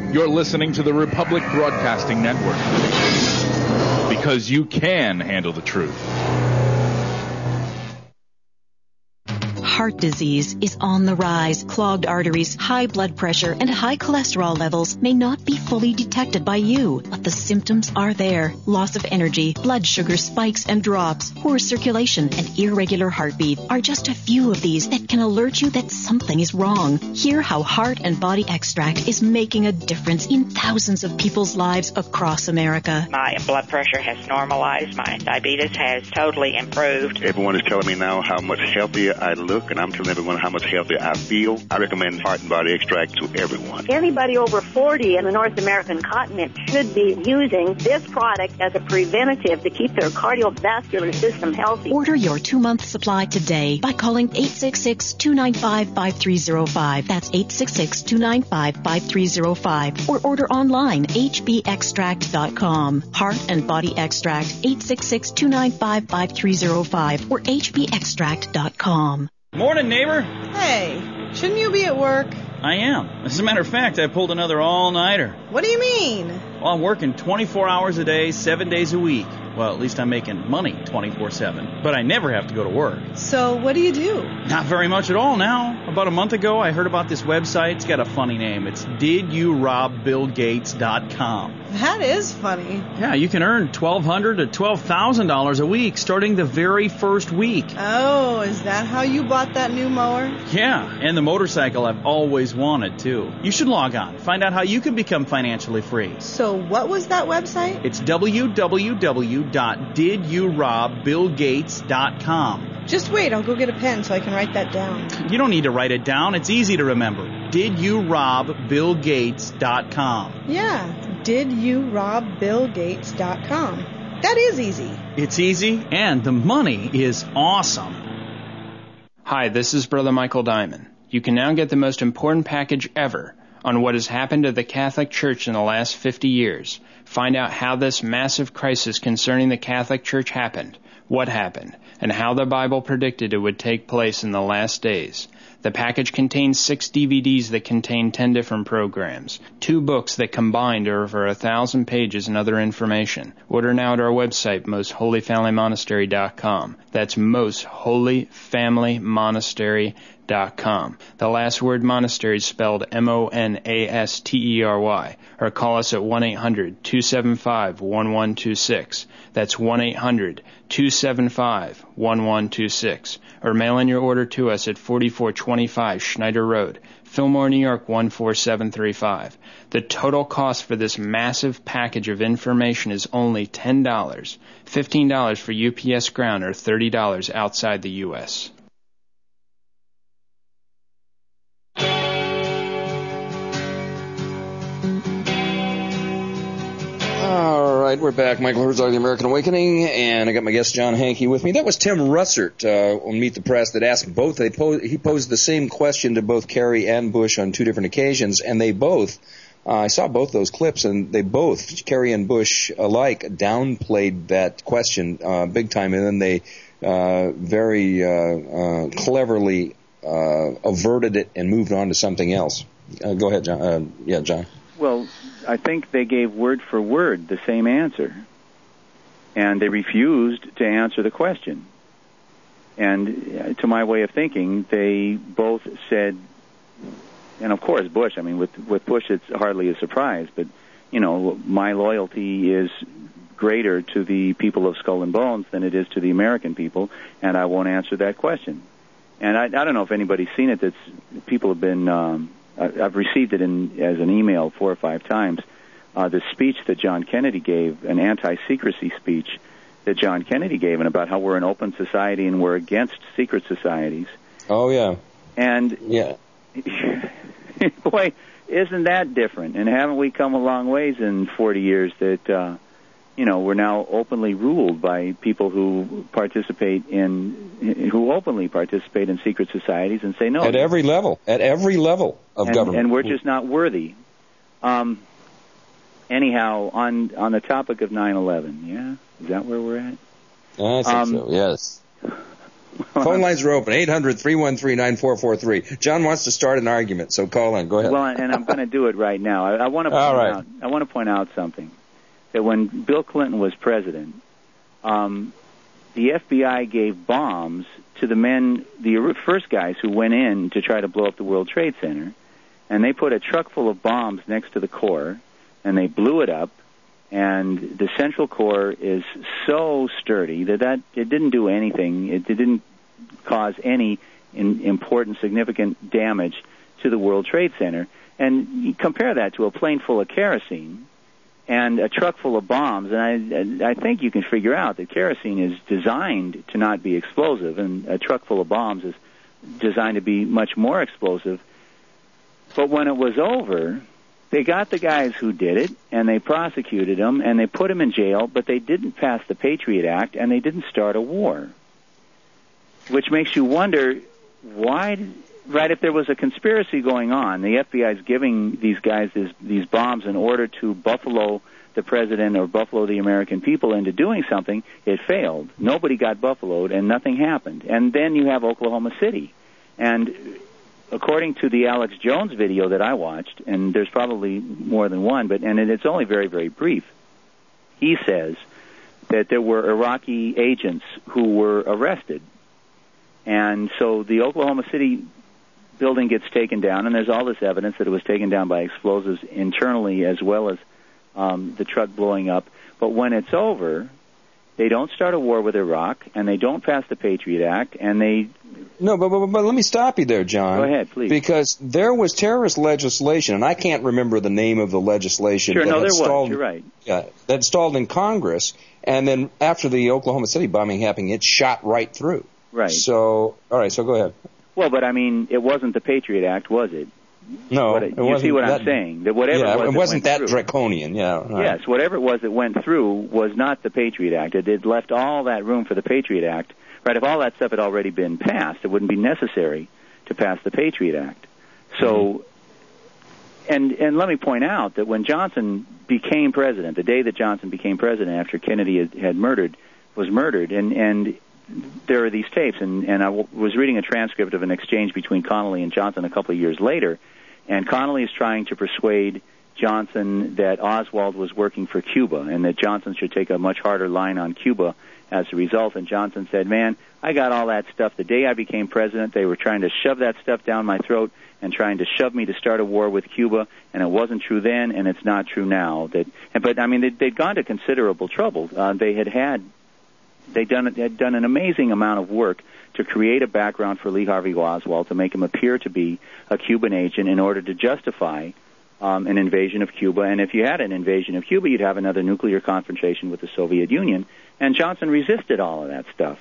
Speaker 12: You're listening to the Republic Broadcasting Network. Because you can handle the truth.
Speaker 4: Heart disease is on the rise. Clogged arteries, high blood pressure, and high cholesterol levels may not be fully detected by you, but the symptoms are there. Loss of energy, blood sugar spikes and drops, poor circulation, and irregular heartbeat are just a few of these that can alert you that something is wrong. Hear how Heart and Body Extract is making a difference in thousands of people's lives across America.
Speaker 5: My blood pressure has normalized. My diabetes has totally improved.
Speaker 6: Everyone is telling me now how much healthier I look, and I'm telling everyone how much healthier I feel. I recommend Heart and Body Extract to everyone.
Speaker 7: Anybody over forty in the North American continent should be using this product as a preventative to keep their cardiovascular system healthy.
Speaker 4: Order your two-month supply today by calling eight six six, two nine five, five three zero five. That's eight six six, two nine five, five three zero five. Or order online, h b extract dot com. Heart and Body Extract, eight six six, two nine five, five three zero five or h b extract dot com.
Speaker 13: Morning, neighbor.
Speaker 14: Hey, shouldn't you be at work?
Speaker 13: I am. As a matter of fact, I pulled another all-nighter.
Speaker 14: What do you mean?
Speaker 13: Well, I'm working twenty-four hours a day, seven days a week. Well, at least I'm making money twenty-four seven. But I never have to go to work.
Speaker 14: So what do you do?
Speaker 13: Not very much at all now. About a month ago, I heard about this website. It's got a funny name. It's did you rob bill gates dot com.
Speaker 14: That is funny.
Speaker 13: Yeah, you can earn twelve hundred dollars to twelve thousand dollars a week starting the very first week.
Speaker 14: Oh, is that how you bought that new mower?
Speaker 13: Yeah, and the motorcycle I've always wanted, too. You should log on. Find out how you can become financially free.
Speaker 14: So what was that website?
Speaker 13: It's w w w dot did you rob bill gates dot com.
Speaker 14: Just wait, I'll go get a pen so I can write that down.
Speaker 13: You don't need to write it down. It's easy to remember. did you rob bill gates dot com.
Speaker 14: Yeah, did you rob bill gates dot com. That is easy.
Speaker 13: It's easy, and the money is awesome.
Speaker 15: Hi, this is Brother Michael Diamond. You can now get the most important package ever on what has happened to the Catholic Church in the last fifty years. Find out how this massive crisis concerning the Catholic Church happened, what happened, and how the Bible predicted it would take place in the last days. The package contains six D V Ds that contain ten different programs, two books that combined are over a thousand pages and other information. Order now at our website, most holy family monastery dot com. That's most holy family monastery dot com. The last word monastery is spelled M O N A S T E R Y. Or call us at one eight hundred, two seven five, one one two six. That's one eight hundred, two seven five, one one two six. Or mail in your order to us at forty-four twenty-five Schneider Road, Fillmore, New York one four seven three five. The total cost for this massive package of information is only ten dollars, fifteen dollars for U P S ground, or thirty dollars outside the U S
Speaker 1: All right, we're back. Michael Herzog, The American Awakening, and I got my guest John Hankey with me. That was Tim Russert uh, on Meet the Press that asked both. They posed, he posed the same question to both Kerry and Bush on two different occasions, and they both, uh, I saw both those clips, and they both, Kerry and Bush alike, downplayed that question uh, big time, and then they uh, very uh, uh, cleverly uh, averted it and moved on to something else. Uh, go ahead, John. Uh, yeah, John.
Speaker 2: Well, I think they gave word for word the same answer, and they refused to answer the question. And to my way of thinking, they both said, and of course Bush, I mean, with, with Bush it's hardly a surprise, but, you know, my loyalty is greater to the people of Skull and Bones than it is to the American people, and I won't answer that question. And I, I don't know if anybody's seen it. That's people have been... Um, I've received it in as an email four or five times. Uh, the speech that John Kennedy gave, an anti-secrecy speech that John Kennedy gave, and about how we're an open society and we're against secret societies.
Speaker 1: Oh, yeah.
Speaker 2: And,
Speaker 1: yeah.
Speaker 2: boy, isn't that different? And haven't we come a long ways in forty years that, uh, you know, we're now openly ruled by people who participate in, who openly participate in secret societies and say no.
Speaker 1: At every level, at every level of
Speaker 2: and,
Speaker 1: government.
Speaker 2: And we're just not worthy. Um, anyhow, on on the topic of nine eleven, yeah? Is that where we're at?
Speaker 1: I think
Speaker 2: um,
Speaker 1: so, yes. Phone lines are open, eight hundred, three one three, nine four four three. John wants to start an argument, so call in. Go ahead.
Speaker 2: Well, and I'm going to do it right now. I, I want to point
Speaker 1: All right.
Speaker 2: out. I want to point out something. That when Bill Clinton was president, um, the F B I gave bombs to the men, the first guys who went in to try to blow up the World Trade Center, and they put a truck full of bombs next to the core, and they blew it up. And the central core is so sturdy that, that it didn't do anything. It didn't cause any in, important, significant damage to the World Trade Center. And you compare that to a plane full of kerosene and a truck full of bombs, and I, I think you can figure out that kerosene is designed to not be explosive, and a truck full of bombs is designed to be much more explosive. But when it was over, they got the guys who did it, and they prosecuted them, and they put them in jail, but they didn't pass the Patriot Act, and they didn't start a war. Which makes you wonder, why, did, right, if there was a conspiracy going on, the F B I is giving these guys this, these bombs in order to buffalo the president or buffalo the American people into doing something, it failed. Nobody got buffaloed, and nothing happened. And then you have Oklahoma City. And according to the Alex Jones video that I watched, and there's probably more than one, but and it's only very, very brief, he says that there were Iraqi agents who were arrested. And so the Oklahoma City building gets taken down, and there's all this evidence that it was taken down by explosives internally as well as um, the truck blowing up. But when it's over, they don't start a war with Iraq, and they don't pass the Patriot Act, and they...
Speaker 1: No, but, but, but let me stop you there, John.
Speaker 2: Go ahead, please.
Speaker 1: Because there was terrorist legislation, and I can't remember the name of the legislation.
Speaker 2: Sure,
Speaker 1: that
Speaker 2: no, there
Speaker 1: stalled,
Speaker 2: was. You're right.
Speaker 1: Yeah, that stalled in Congress, and then after the Oklahoma City bombing happened, it shot right through.
Speaker 2: Right.
Speaker 1: So, all right, so go ahead.
Speaker 2: Well, but I mean, it wasn't the Patriot Act, was it?
Speaker 1: No,
Speaker 2: it,
Speaker 1: it
Speaker 2: you
Speaker 1: wasn't
Speaker 2: see what
Speaker 1: that,
Speaker 2: I'm saying? That whatever
Speaker 1: yeah,
Speaker 2: it was
Speaker 1: it wasn't that
Speaker 2: through,
Speaker 1: draconian. Yeah. Right.
Speaker 2: Yes, whatever it was that went through was not the Patriot Act. It, it left all that room for the Patriot Act. Right? If all that stuff had already been passed, it wouldn't be necessary to pass the Patriot Act. So, mm-hmm. and and let me point out that when Johnson became president, the day that Johnson became president after Kennedy had, had murdered, was murdered, and and there are these tapes, and, and I w- was reading a transcript of an exchange between Connally and Johnson a couple of years later, and Connally is trying to persuade Johnson that Oswald was working for Cuba and that Johnson should take a much harder line on Cuba as a result. And Johnson said, man, I got all that stuff. The day I became president, they were trying to shove that stuff down my throat and trying to shove me to start a war with Cuba, and it wasn't true then, and it's not true now. That, But, I mean, they'd, they'd gone to considerable trouble. Uh, they had had They'd done, had done an amazing amount of work to create a background for Lee Harvey Oswald, to make him appear to be a Cuban agent in order to justify um, an invasion of Cuba. And if you had an invasion of Cuba, you'd have another nuclear confrontation with the Soviet Union. And Johnson resisted all of that stuff.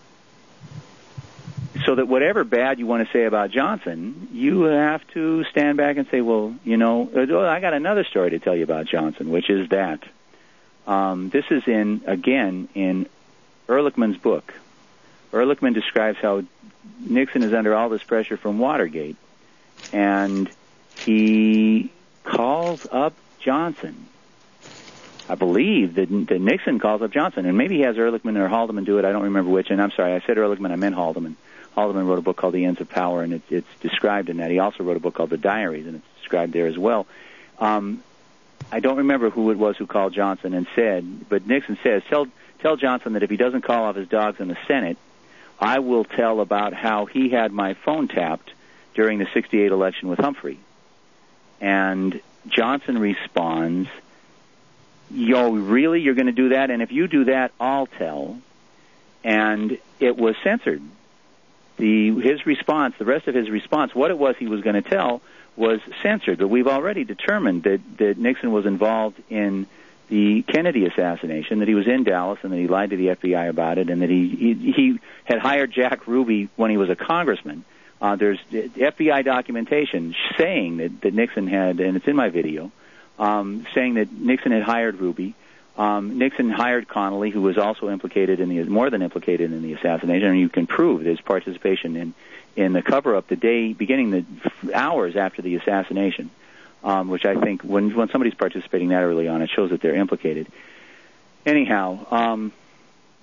Speaker 2: So that whatever bad you want to say about Johnson, you have to stand back and say, well, you know, I got another story to tell you about Johnson, which is that um, this is in, again, in Ehrlichman's book. Ehrlichman describes how Nixon is under all this pressure from Watergate, and he calls up Johnson. I believe that, that Nixon calls up Johnson, and maybe he has Ehrlichman or Haldeman do it. I don't remember which, and I'm sorry, I said Ehrlichman, I meant Haldeman. Haldeman wrote a book called The Ends of Power, and it, it's described in that. He also wrote a book called The Diaries, and it's described there as well. Um, I don't remember who it was who called Johnson and said, but Nixon says, tell Tell Johnson that if he doesn't call off his dogs in the Senate, I will tell about how he had my phone tapped during the sixty-eight election with Humphrey. And Johnson responds, yo, really? You're going to do that? And if you do that, I'll tell. And it was censored. The his response, the rest of his response, what it was he was going to tell, was censored. But we've already determined that, that Nixon was involved in the Kennedy assassination, that he was in Dallas and that he lied to the F B I about it, and that he he, he had hired Jack Ruby when he was a congressman. Uh, there's F B I documentation saying that, that Nixon had, and it's in my video, um, saying that Nixon had hired Ruby. Um, Nixon hired Connally, who was also implicated in the, more than implicated in the assassination, and you can prove his participation in, in the cover-up the day, beginning the hours after the assassination. Um, which I think when when somebody's participating that early on, it shows that they're implicated. Anyhow, um,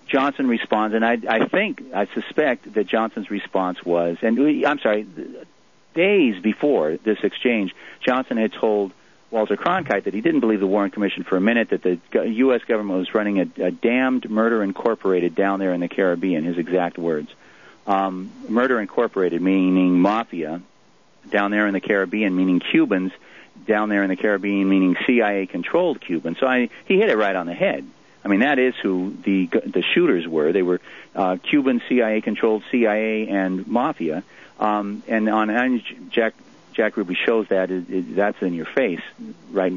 Speaker 2: Johnson responds, and I, I think, I suspect that Johnson's response was, and we, I'm sorry, days before this exchange, Johnson had told Walter Cronkite that he didn't believe the Warren Commission for a minute, that the U S government was running a, a damned Murder Incorporated down there in the Caribbean, his exact words. Um, Murder Incorporated, meaning mafia, down there in the Caribbean, meaning Cubans, down there in the Caribbean, meaning C I A-controlled Cubans. So I, he hit it right on the head. I mean, that is who the the shooters were. They were uh, Cuban, C I A-controlled C I A and mafia. Um, and on and Jack Jack Ruby shows that it, it, that's in your face, right?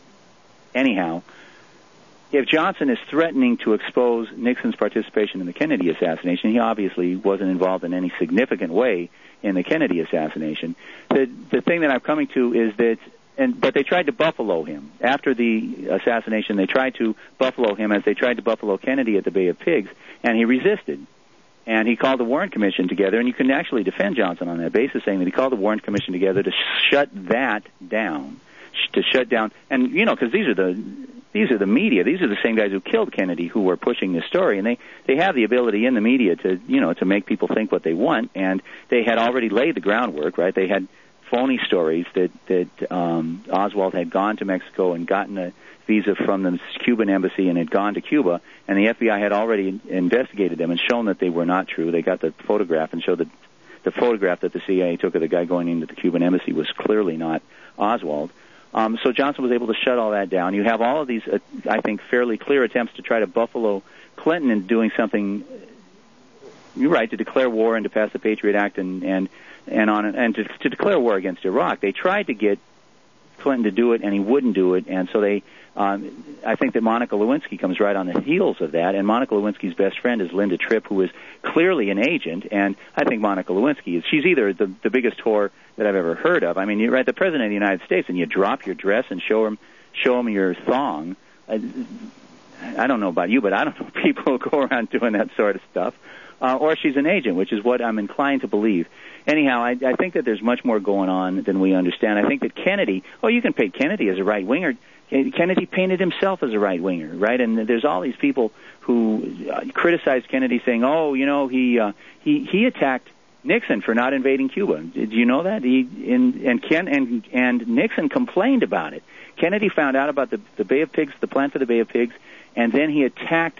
Speaker 2: Anyhow, if Johnson is threatening to expose Nixon's participation in the Kennedy assassination, he obviously wasn't involved in any significant way in the Kennedy assassination. The the thing that I'm coming to is that, and but they tried to buffalo him after the assassination. They tried to buffalo him as they tried to buffalo Kennedy at the Bay of Pigs, and he resisted. And he called the Warren Commission together, and you can actually defend Johnson on that basis, saying that he called the Warren Commission together to shut that down, to shut down, and you know, because these are the these are the media, these are the same guys who killed Kennedy who were pushing this story, and they they have the ability in the media to you know to make people think what they want, and they had already laid the groundwork, right? They had phony stories that that um, Oswald had gone to Mexico and gotten a visa from the Cuban embassy and had gone to Cuba, and the F B I had already investigated them and shown that they were not true. They got the photograph and showed that the photograph that the C I A took of the guy going into the Cuban embassy was clearly not Oswald. Um, so Johnson was able to shut all that down. You have all of these, uh, I think, fairly clear attempts to try to buffalo Clinton into doing something. You're right, to declare war and to pass the Patriot Act and and and on and to, to declare war against Iraq. They tried to get Clinton to do it, and he wouldn't do it, and so they. Um, I think that Monica Lewinsky comes right on the heels of that, and Monica Lewinsky's best friend is Linda Tripp, who is clearly an agent, and I think Monica Lewinsky is, she's either the, the biggest whore that I've ever heard of. I mean, you're at the President of the United States, and you drop your dress and show him, show him your thong. I, I don't know about you, but I don't know people who go around doing that sort of stuff. Uh, or she's an agent, which is what I'm inclined to believe. Anyhow, I, I think that there's much more going on than we understand. I think that Kennedy, oh, you can paint Kennedy as a right-winger. Kennedy painted himself as a right-winger, right? And there's all these people who uh, criticized Kennedy, saying, "Oh, you know, he uh, he he attacked Nixon for not invading Cuba." Did you know that? He in, and Ken and and Nixon complained about it. Kennedy found out about the the Bay of Pigs, the plan for the Bay of Pigs, and then he attacked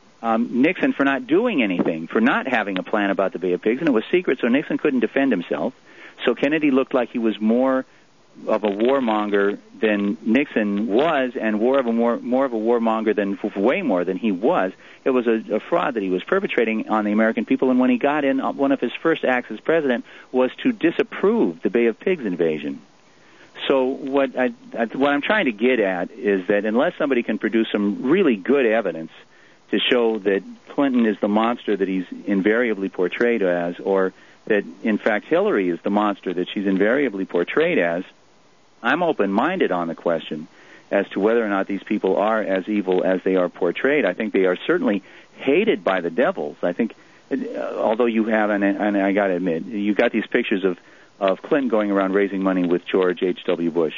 Speaker 2: um, Nixon for not doing anything, for not having a plan about the Bay of Pigs, and it was secret, so Nixon couldn't defend himself. So Kennedy looked like he was more of a warmonger than Nixon was, and war of a more more of a warmonger than way more than he was. It was a, a fraud that he was perpetrating on the American people. And when he got in, one of his first acts as president was to disapprove the Bay of Pigs invasion. So what I, I what I'm trying to get at is that unless somebody can produce some really good evidence to show that Clinton is the monster that he's invariably portrayed as, or that in fact Hillary is the monster that she's invariably portrayed as, I'm open-minded on the question as to whether or not these people are as evil as they are portrayed. I think they are certainly hated by the devils. I think, uh, although you have, and, and I got to admit, you got these pictures of, of Clinton going around raising money with George H W. Bush.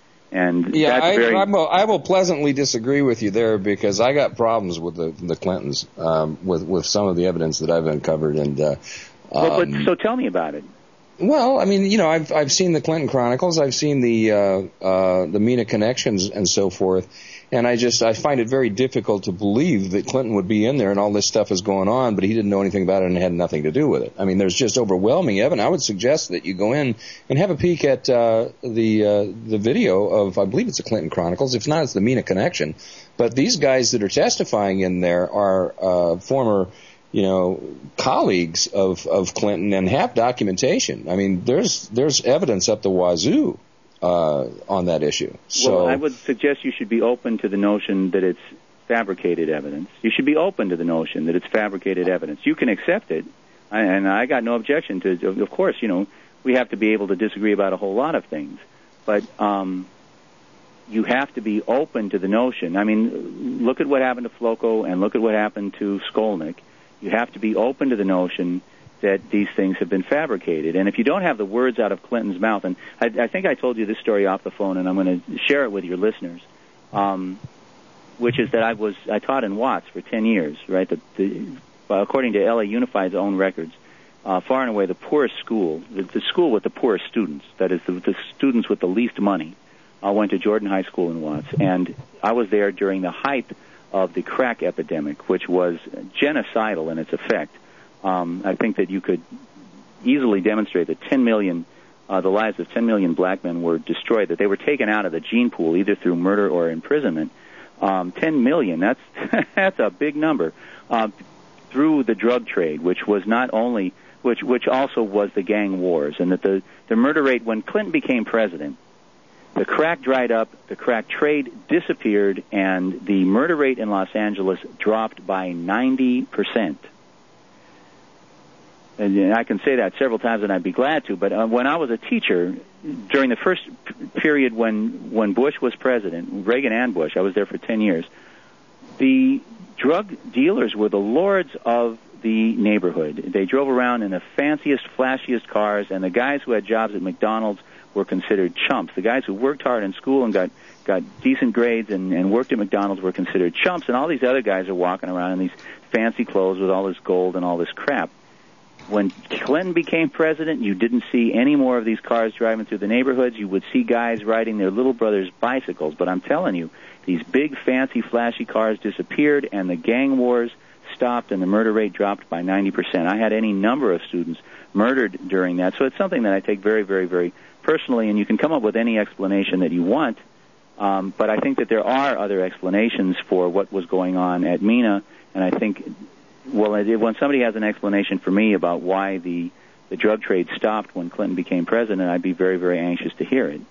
Speaker 2: And
Speaker 1: yeah,
Speaker 2: that's
Speaker 1: I,
Speaker 2: very...
Speaker 1: I, will, I will pleasantly disagree with you there, because I got problems with the, the Clintons, um, with, with some of the evidence that I've uncovered. And uh,
Speaker 2: well,
Speaker 1: um,
Speaker 2: but, so tell me about it.
Speaker 1: Well, I mean, you know, I've I've seen the Clinton Chronicles, I've seen the uh, uh, the MENA connections and so forth, and I just I find it very difficult to believe that Clinton would be in there and all this stuff is going on, but he didn't know anything about it and had nothing to do with it. I mean, there's just overwhelming evidence. I would suggest that you go in and have a peek at uh, the uh, the video of, I believe it's the Clinton Chronicles. If not, it's the MENA connection. But these guys that are testifying in there are uh, former, you know, colleagues of, of Clinton and have documentation. I mean, there's there's evidence up the wazoo uh, on that issue. So
Speaker 2: well, I would suggest you should be open to the notion that it's fabricated evidence. You should be open to the notion that it's fabricated evidence. You can accept it, and I got no objection to. Of course, you know, we have to be able to disagree about a whole lot of things, but um, you have to be open to the notion. I mean, look at what happened to Floko and look at what happened to Skolnick. You have to be open to the notion that these things have been fabricated. And if you don't have the words out of Clinton's mouth, and I, I think I told you this story off the phone, and I'm going to share it with your listeners. Um, which is that I was I taught in Watts for ten years, right? The, the, according to L A Unified's own records, uh, far and away the poorest school, the, the school with the poorest students, that is, the, the students with the least money, uh, went to Jordan High School in Watts. And I was there during the height of the crack epidemic, which was genocidal in its effect. Um, I think that you could easily demonstrate that ten million, uh, the lives of ten million black men were destroyed, that they were taken out of the gene pool either through murder or imprisonment. Um, ten million, that's that's a big number, uh, through the drug trade, which was not only, which which also was the gang wars, and that the, the murder rate, when Clinton became president, the crack dried up, the crack trade disappeared, and the murder rate in Los Angeles dropped by ninety percent. And I can say that several times, and I'd be glad to, but uh, when I was a teacher, during the first p- period when, when Bush was president, Reagan and Bush, I was there for ten years, the drug dealers were the lords of the neighborhood. They drove around in the fanciest, flashiest cars, and the guys who had jobs at McDonald's were considered chumps. The guys who worked hard in school and got, got decent grades and, and worked at McDonald's were considered chumps, and all these other guys are walking around in these fancy clothes with all this gold and all this crap. When Clinton became president, you didn't see any more of these cars driving through the neighborhoods. You would see guys riding their little brothers' bicycles. But I'm telling you, these big, fancy, flashy cars disappeared, and the gang wars stopped, and the murder rate dropped by ninety percent. I had any number of students murdered during that. So it's something that I take very, very, very personally, and you can come up with any explanation that you want. Um, but I think that there are other explanations for what was going on at Mena, and I think... Well, when somebody has an explanation for me about why the, the drug trade stopped when Clinton became president, I'd be very, very anxious to hear it.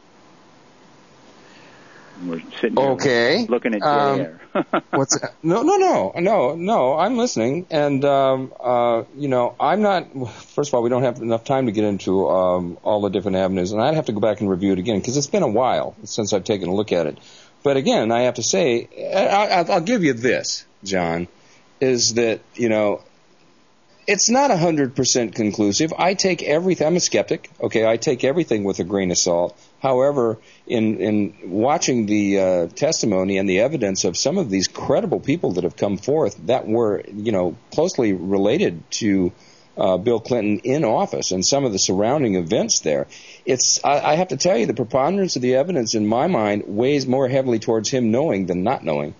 Speaker 2: We're sitting here
Speaker 1: okay.
Speaker 2: looking at
Speaker 1: um,
Speaker 2: dead air.
Speaker 1: What's that? No, no, no, no, no. I'm listening, and um, uh, you know, I'm not. First of all, we don't have enough time to get into um, all the different avenues, and I'd have to go back and review it again because it's been a while since I've taken a look at it. But again, I have to say, I, I'll give you this, John. Is that, you know, it's not one hundred percent conclusive. I take everything. I'm a skeptic, okay? I take everything with a grain of salt. However, in, in watching the uh, testimony and the evidence of some of these credible people that have come forth that were, you know, closely related to uh, Bill Clinton in office and some of the surrounding events there, it's, I, I have to tell you, the preponderance of the evidence in my mind weighs more heavily towards him knowing than not knowing.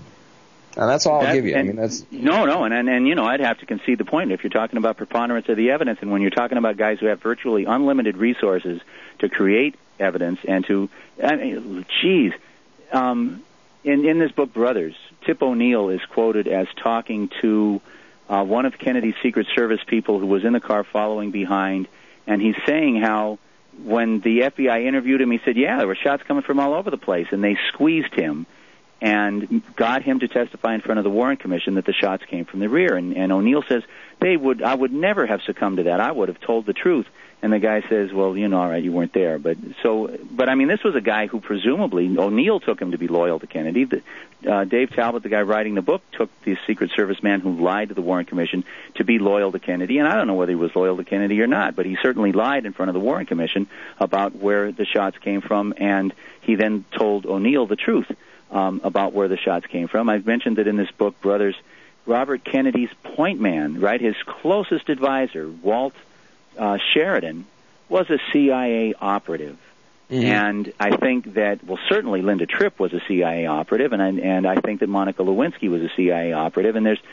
Speaker 1: And that's all I'll
Speaker 2: that,
Speaker 1: give you.
Speaker 2: And,
Speaker 1: I mean, that's
Speaker 2: no, no, and, and and you know, I'd have to concede the point if you're talking about preponderance of the evidence, and when you're talking about guys who have virtually unlimited resources to create evidence and to, I mean, geez, um, in in this book, Brothers, Tip O'Neill is quoted as talking to uh, one of Kennedy's Secret Service people who was in the car following behind, and he's saying how when the F B I interviewed him, he said, "Yeah, there were shots coming from all over the place," and they squeezed him and got him to testify in front of the Warren Commission that the shots came from the rear. And, and O'Neill says, they would, I would never have succumbed to that. I would have told the truth. And the guy says, well, you know, all right, you weren't there. But so, but I mean, this was a guy who presumably, O'Neill took him to be loyal to Kennedy. The, uh, Dave Talbot, the guy writing the book, took the Secret Service man who lied to the Warren Commission to be loyal to Kennedy. And I don't know whether he was loyal to Kennedy or not, but he certainly lied in front of the Warren Commission about where the shots came from. And he then told O'Neill the truth. Um, about where the shots came from. I've mentioned that in this book, Brothers, Robert Kennedy's point man, right, his closest advisor, Walt uh, Sheridan, was a C I A operative. Mm-hmm. And I think that, well, certainly Linda Tripp was a C I A operative, and I, and I think that Monica Lewinsky was a C I A operative. And there's,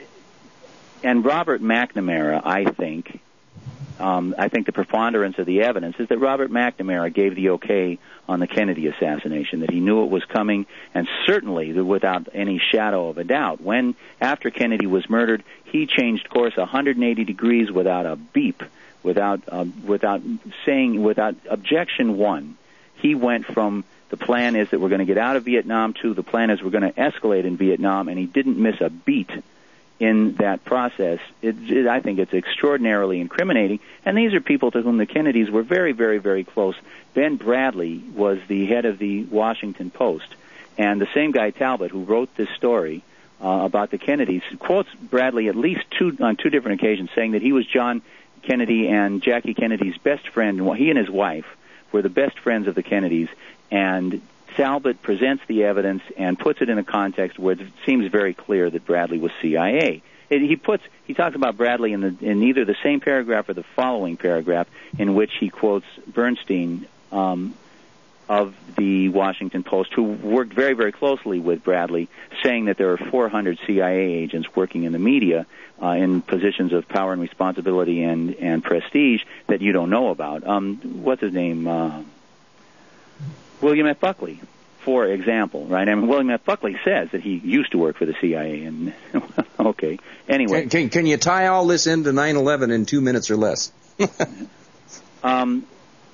Speaker 2: and Robert McNamara, I think, Um, I think the preponderance of the evidence is that Robert McNamara gave the okay on the Kennedy assassination, that he knew it was coming, and certainly without any shadow of a doubt. When, after Kennedy was murdered, he changed course one hundred eighty degrees without a beep, without, uh, without saying, without objection one. He went from the plan is that we're going to get out of Vietnam to the plan is we're going to escalate in Vietnam, and he didn't miss a beat in that process. It, it, I think it's extraordinarily incriminating. And these are people to whom the Kennedys were very, very, very close. Ben Bradley was the head of the Washington Post. And the same guy, Talbot, who wrote this story uh, about the Kennedys, quotes Bradley at least two on two different occasions, saying that he was John Kennedy and Jackie Kennedy's best friend. He and his wife were the best friends of the Kennedys, and Talbot presents the evidence and puts it in a context where it seems very clear that Bradley was C I A. It, he puts he talks about Bradley in, the, in either the same paragraph or the following paragraph, in which he quotes Bernstein um, of the Washington Post, who worked very, very closely with Bradley, saying that there are four hundred C I A agents working in the media uh, in positions of power and responsibility and, and prestige that you don't know about. Um, what's his name? Uh, William F. Buckley, for example, right? I mean, William F. Buckley says that he used to work for the C I A. And okay, anyway,
Speaker 1: can, can, can you tie all this into nine eleven in two minutes or less?
Speaker 2: um,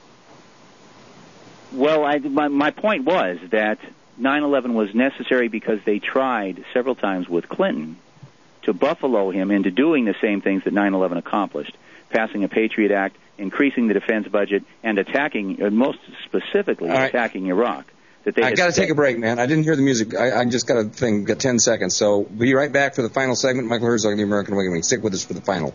Speaker 2: well, I, my, my point was that nine eleven was necessary because they tried several times with Clinton to buffalo him into doing the same things that nine eleven accomplished, passing a Patriot Act, increasing the defense budget, and attacking, uh, most specifically, right. attacking Iraq. That they
Speaker 1: I got to take a break, man. I didn't hear the music. I, I just got a thing, got ten seconds. So be right back for the final segment. Michael Herzog, The American Awakening. Stick with us for the final.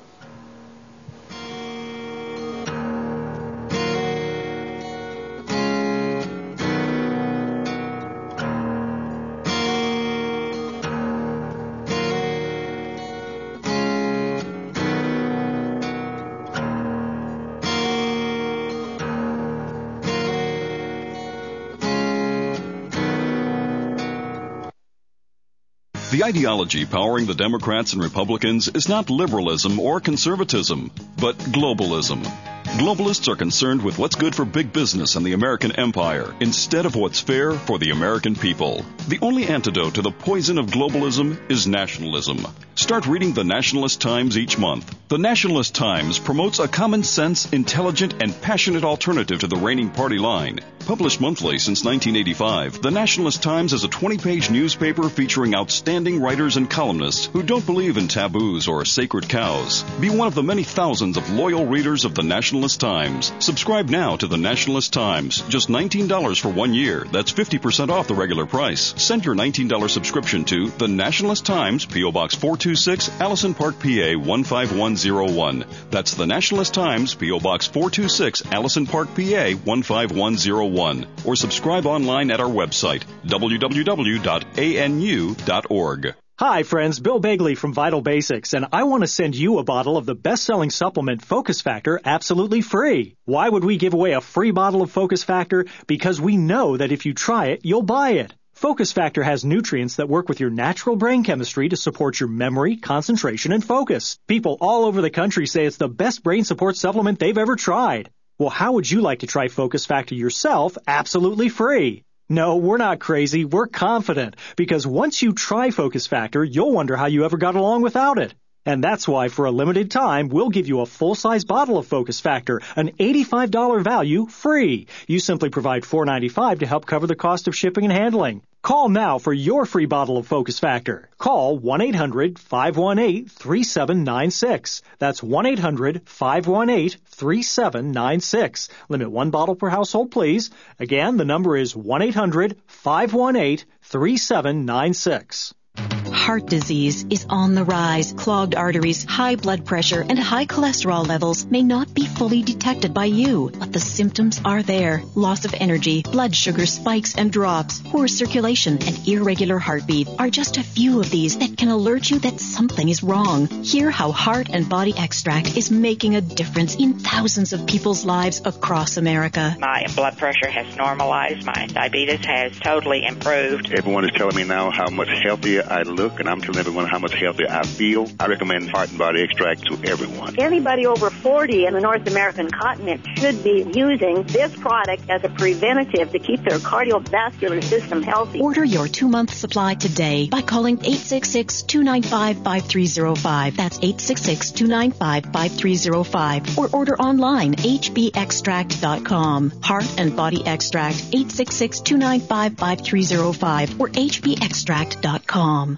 Speaker 16: The ideology powering the Democrats and Republicans is not liberalism or conservatism, but globalism. Globalists are concerned with what's good for big business and the American empire instead of what's fair for the American people. The only antidote to the poison of globalism is nationalism. Start reading the Nationalist Times each month. The Nationalist Times promotes a common sense, intelligent, and passionate alternative to the reigning party line. Published monthly since nineteen eighty-five, the Nationalist Times is a twenty-page newspaper featuring outstanding writers and columnists who don't believe in taboos or sacred cows. Be one of the many thousands of loyal readers of the Nationalist Times. Subscribe now to the Nationalist Times. Just nineteen dollars for one year. That's fifty percent off the regular price. Send your nineteen dollars subscription to the Nationalist Times, P O. Box four two six, Allison Park, P A one five one zero one. That's the Nationalist Times, P O. Box four two six, Allison Park, P A one five one zero one. Or subscribe online at our website, w w w dot a n u dot org.
Speaker 3: Hi, friends. Bill Bagley from Vital Basics, and I want to send you a bottle of the best-selling supplement Focus Factor absolutely free. Why would we give away a free bottle of Focus Factor? Because we know that if you try it, you'll buy it. Focus Factor has nutrients that work with your natural brain chemistry to support your memory, concentration, and focus. People all over the country say it's the best brain support supplement they've ever tried. Well, how would you like to try Focus Factor yourself absolutely free? No, we're not crazy. We're confident. Because once you try Focus Factor, you'll wonder how you ever got along without it. And that's why, for a limited time, we'll give you a full-size bottle of Focus Factor, an eighty-five dollars value, free. You simply provide four dollars and ninety-five cents to help cover the cost of shipping and handling. Call now for your free bottle of Focus Factor. Call one eight hundred, five one eight, three seven nine six. That's one eight hundred, five one eight, three seven nine six. Limit one bottle per household, please. Again, the number is one eight hundred, five one eight, three seven nine six.
Speaker 4: Heart disease is on the rise. Clogged arteries, high blood pressure, and high cholesterol levels may not be fully detected by you, but the symptoms are there. Loss of energy, blood sugar spikes and drops, poor circulation, and irregular heartbeat are just a few of these that can alert you that something is wrong. Hear how Heart and Body Extract is making a difference in thousands of people's lives across America.
Speaker 5: My blood pressure has normalized. My diabetes has totally improved.
Speaker 6: Everyone is telling me now how much healthier I look, and I'm telling everyone how much healthier I feel. I recommend Heart and Body Extract to everyone.
Speaker 7: Anybody over forty in the North American continent should be using this product as a preventative to keep their cardiovascular system healthy.
Speaker 4: Order your two-month supply today by calling eight six six, two nine five, five three zero five. That's eight six six, two nine five, five three zero five. Or order online, h b extract dot com. Heart and Body Extract, eight six six, two nine five, five three zero five or h b extract dot com.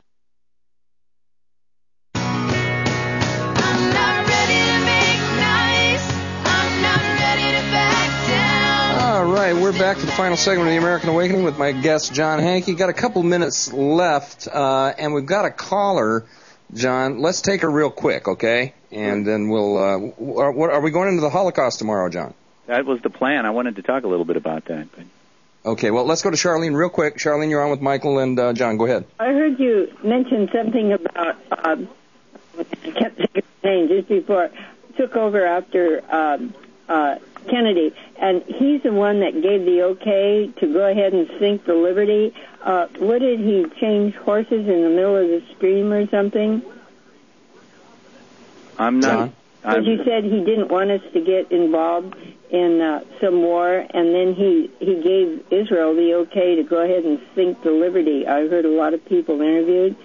Speaker 1: All right, we're back to the final segment of the American Awakening with my guest, John Hankey. Got a couple minutes left, uh, and we've got a caller, John. Let's take her real quick, okay? And then we'll, uh, are, are we going into the Holocaust tomorrow, John?
Speaker 2: That was the plan. I wanted to talk a little bit about that. But
Speaker 1: Okay, well, let's go to Charlene real quick. Charlene, you're on with Michael and uh, John. Go ahead.
Speaker 17: I heard you mention something about, um, I can't think of his name, just before, took over after um, uh, Kennedy, and he's the one that gave the okay to go ahead and sink the Liberty. Uh, what did he change horses in the middle of the stream or something?
Speaker 2: I'm not.
Speaker 17: Because you said he didn't want us to get involved in uh, some war, and then he, he gave Israel the okay to go ahead and sink the Liberty. I heard a lot of people interviewed.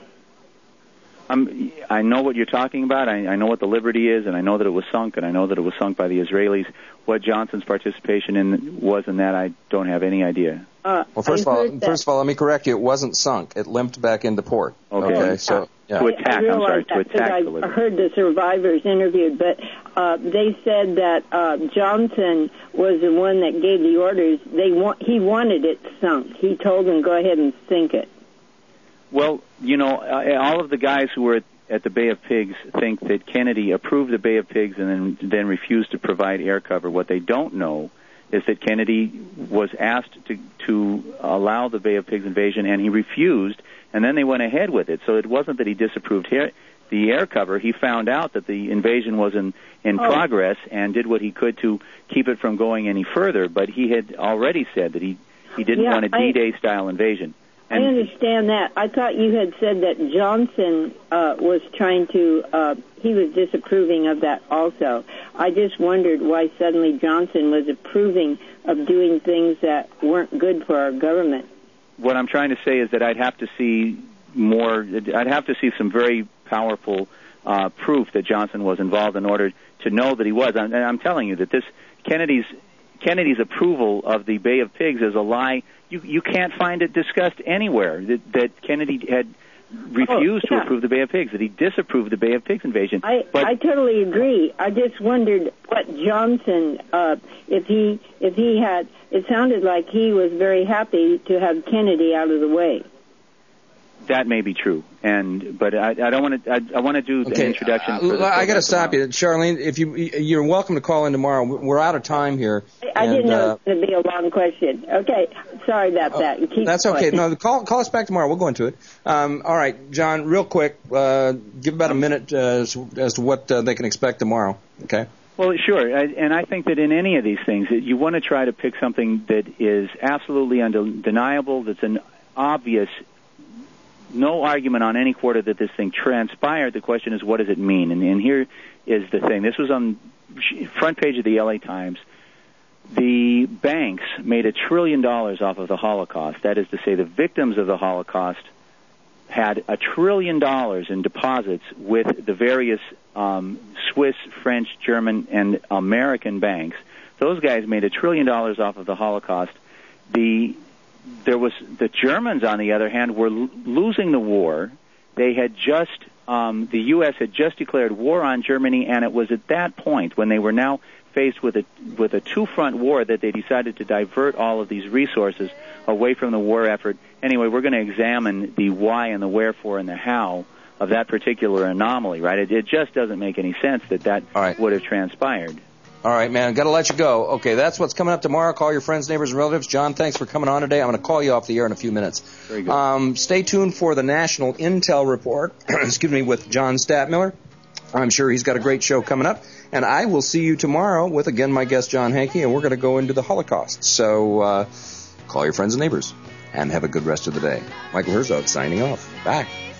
Speaker 2: I'm, I know what you're talking about. I, I know what the Liberty is, and I know that it was sunk, and I know that it was sunk by the Israelis. What Johnson's participation in was in that, I don't have any idea.
Speaker 17: Uh,
Speaker 1: well, first of all, that. first of all, let me correct you. It wasn't sunk. It limped back into port.
Speaker 2: Okay,
Speaker 1: okay so yeah.
Speaker 2: to attack.
Speaker 17: I
Speaker 2: I'm sorry, to
Speaker 17: that
Speaker 2: attack
Speaker 17: I
Speaker 2: the Liberty.
Speaker 17: heard the survivors interviewed, but uh, they said that uh, Johnson was the one that gave the orders. They want, he wanted it sunk. He told them go ahead and sink it.
Speaker 2: Well, you know, uh, all of the guys who were at, at the Bay of Pigs think that Kennedy approved the Bay of Pigs and then then refused to provide air cover. What they don't know is that Kennedy was asked to to allow the Bay of Pigs invasion, and he refused, and then they went ahead with it. So it wasn't that he disapproved here, the air cover. He found out that the invasion was in, in oh. progress and did what he could to keep it from going any further, but he had already said that he, he didn't
Speaker 17: yeah,
Speaker 2: want a D-Day-style invasion.
Speaker 17: And I understand that. I thought you had said that Johnson uh, was trying to, uh, he was disapproving of that also. I just wondered why suddenly Johnson was approving of doing things that weren't good for our government.
Speaker 2: What I'm trying to say is that I'd have to see more, I'd have to see some very powerful uh, proof that Johnson was involved in order to know that he was. And I'm telling you that this Kennedy's Kennedy's approval of the Bay of Pigs is a lie. You you can't find it discussed anywhere that, that Kennedy had refused oh, yeah. to approve the Bay of Pigs, that he disapproved the Bay of Pigs invasion.
Speaker 17: I,
Speaker 2: but,
Speaker 17: I totally agree. I just wondered what Johnson, uh, if he if he had, it sounded like he was very happy to have Kennedy out of the way.
Speaker 2: That may be true, and but I, I don't want to. I, I want to do
Speaker 1: okay.
Speaker 2: an introduction.
Speaker 1: Uh,
Speaker 2: for the
Speaker 1: I got to stop you, Charlene. If you you're welcome to call in tomorrow. We're out of time here.
Speaker 17: I
Speaker 1: and,
Speaker 17: didn't know
Speaker 1: uh,
Speaker 17: it was going to be a long question. Okay, sorry about that. Keep
Speaker 1: that's
Speaker 17: going.
Speaker 1: okay. No, call call us back tomorrow. We'll go into it. Um, all right, John. Real quick, uh, give about a minute uh, as, as to what uh, they can expect tomorrow. Okay.
Speaker 2: Well, sure, I, and I think that in any of these things, you want to try to pick something that is absolutely undeniable, that's an obvious. No argument on any quarter that this thing transpired. The question is, what does it mean? And, and here is the thing. This was on front page of the L A Times. The banks made a trillion dollars off of the Holocaust. That is to say, the victims of the Holocaust had a trillion dollars in deposits with the various um, Swiss, French, German, and American banks. Those guys made a trillion dollars off of the Holocaust. The There was the Germans, on the other hand, were l- losing the war. They had just um, the U S had just declared war on Germany, and it was at that point when they were now faced with a with a two-front war that they decided to divert all of these resources away from the war effort. Anyway, we're going to examine the why and the wherefore and the how of that particular anomaly. Right? It, it just doesn't make any sense that that right. would have transpired.
Speaker 1: All right, man. Got to let you go. Okay, that's what's coming up tomorrow. Call your friends, neighbors, and relatives. John, thanks for coming on today. I'm going to call you off the air in a few minutes.
Speaker 2: Very good.
Speaker 1: Um, stay tuned for the National Intel Report, excuse me, with John Stadtmiller. I'm sure he's got a great show coming up. And I will see you tomorrow with, again, my guest, John Hankey, and we're going to go into the Holocaust. So uh, call your friends and neighbors, and have a good rest of the day. Michael Herzog signing off. Bye.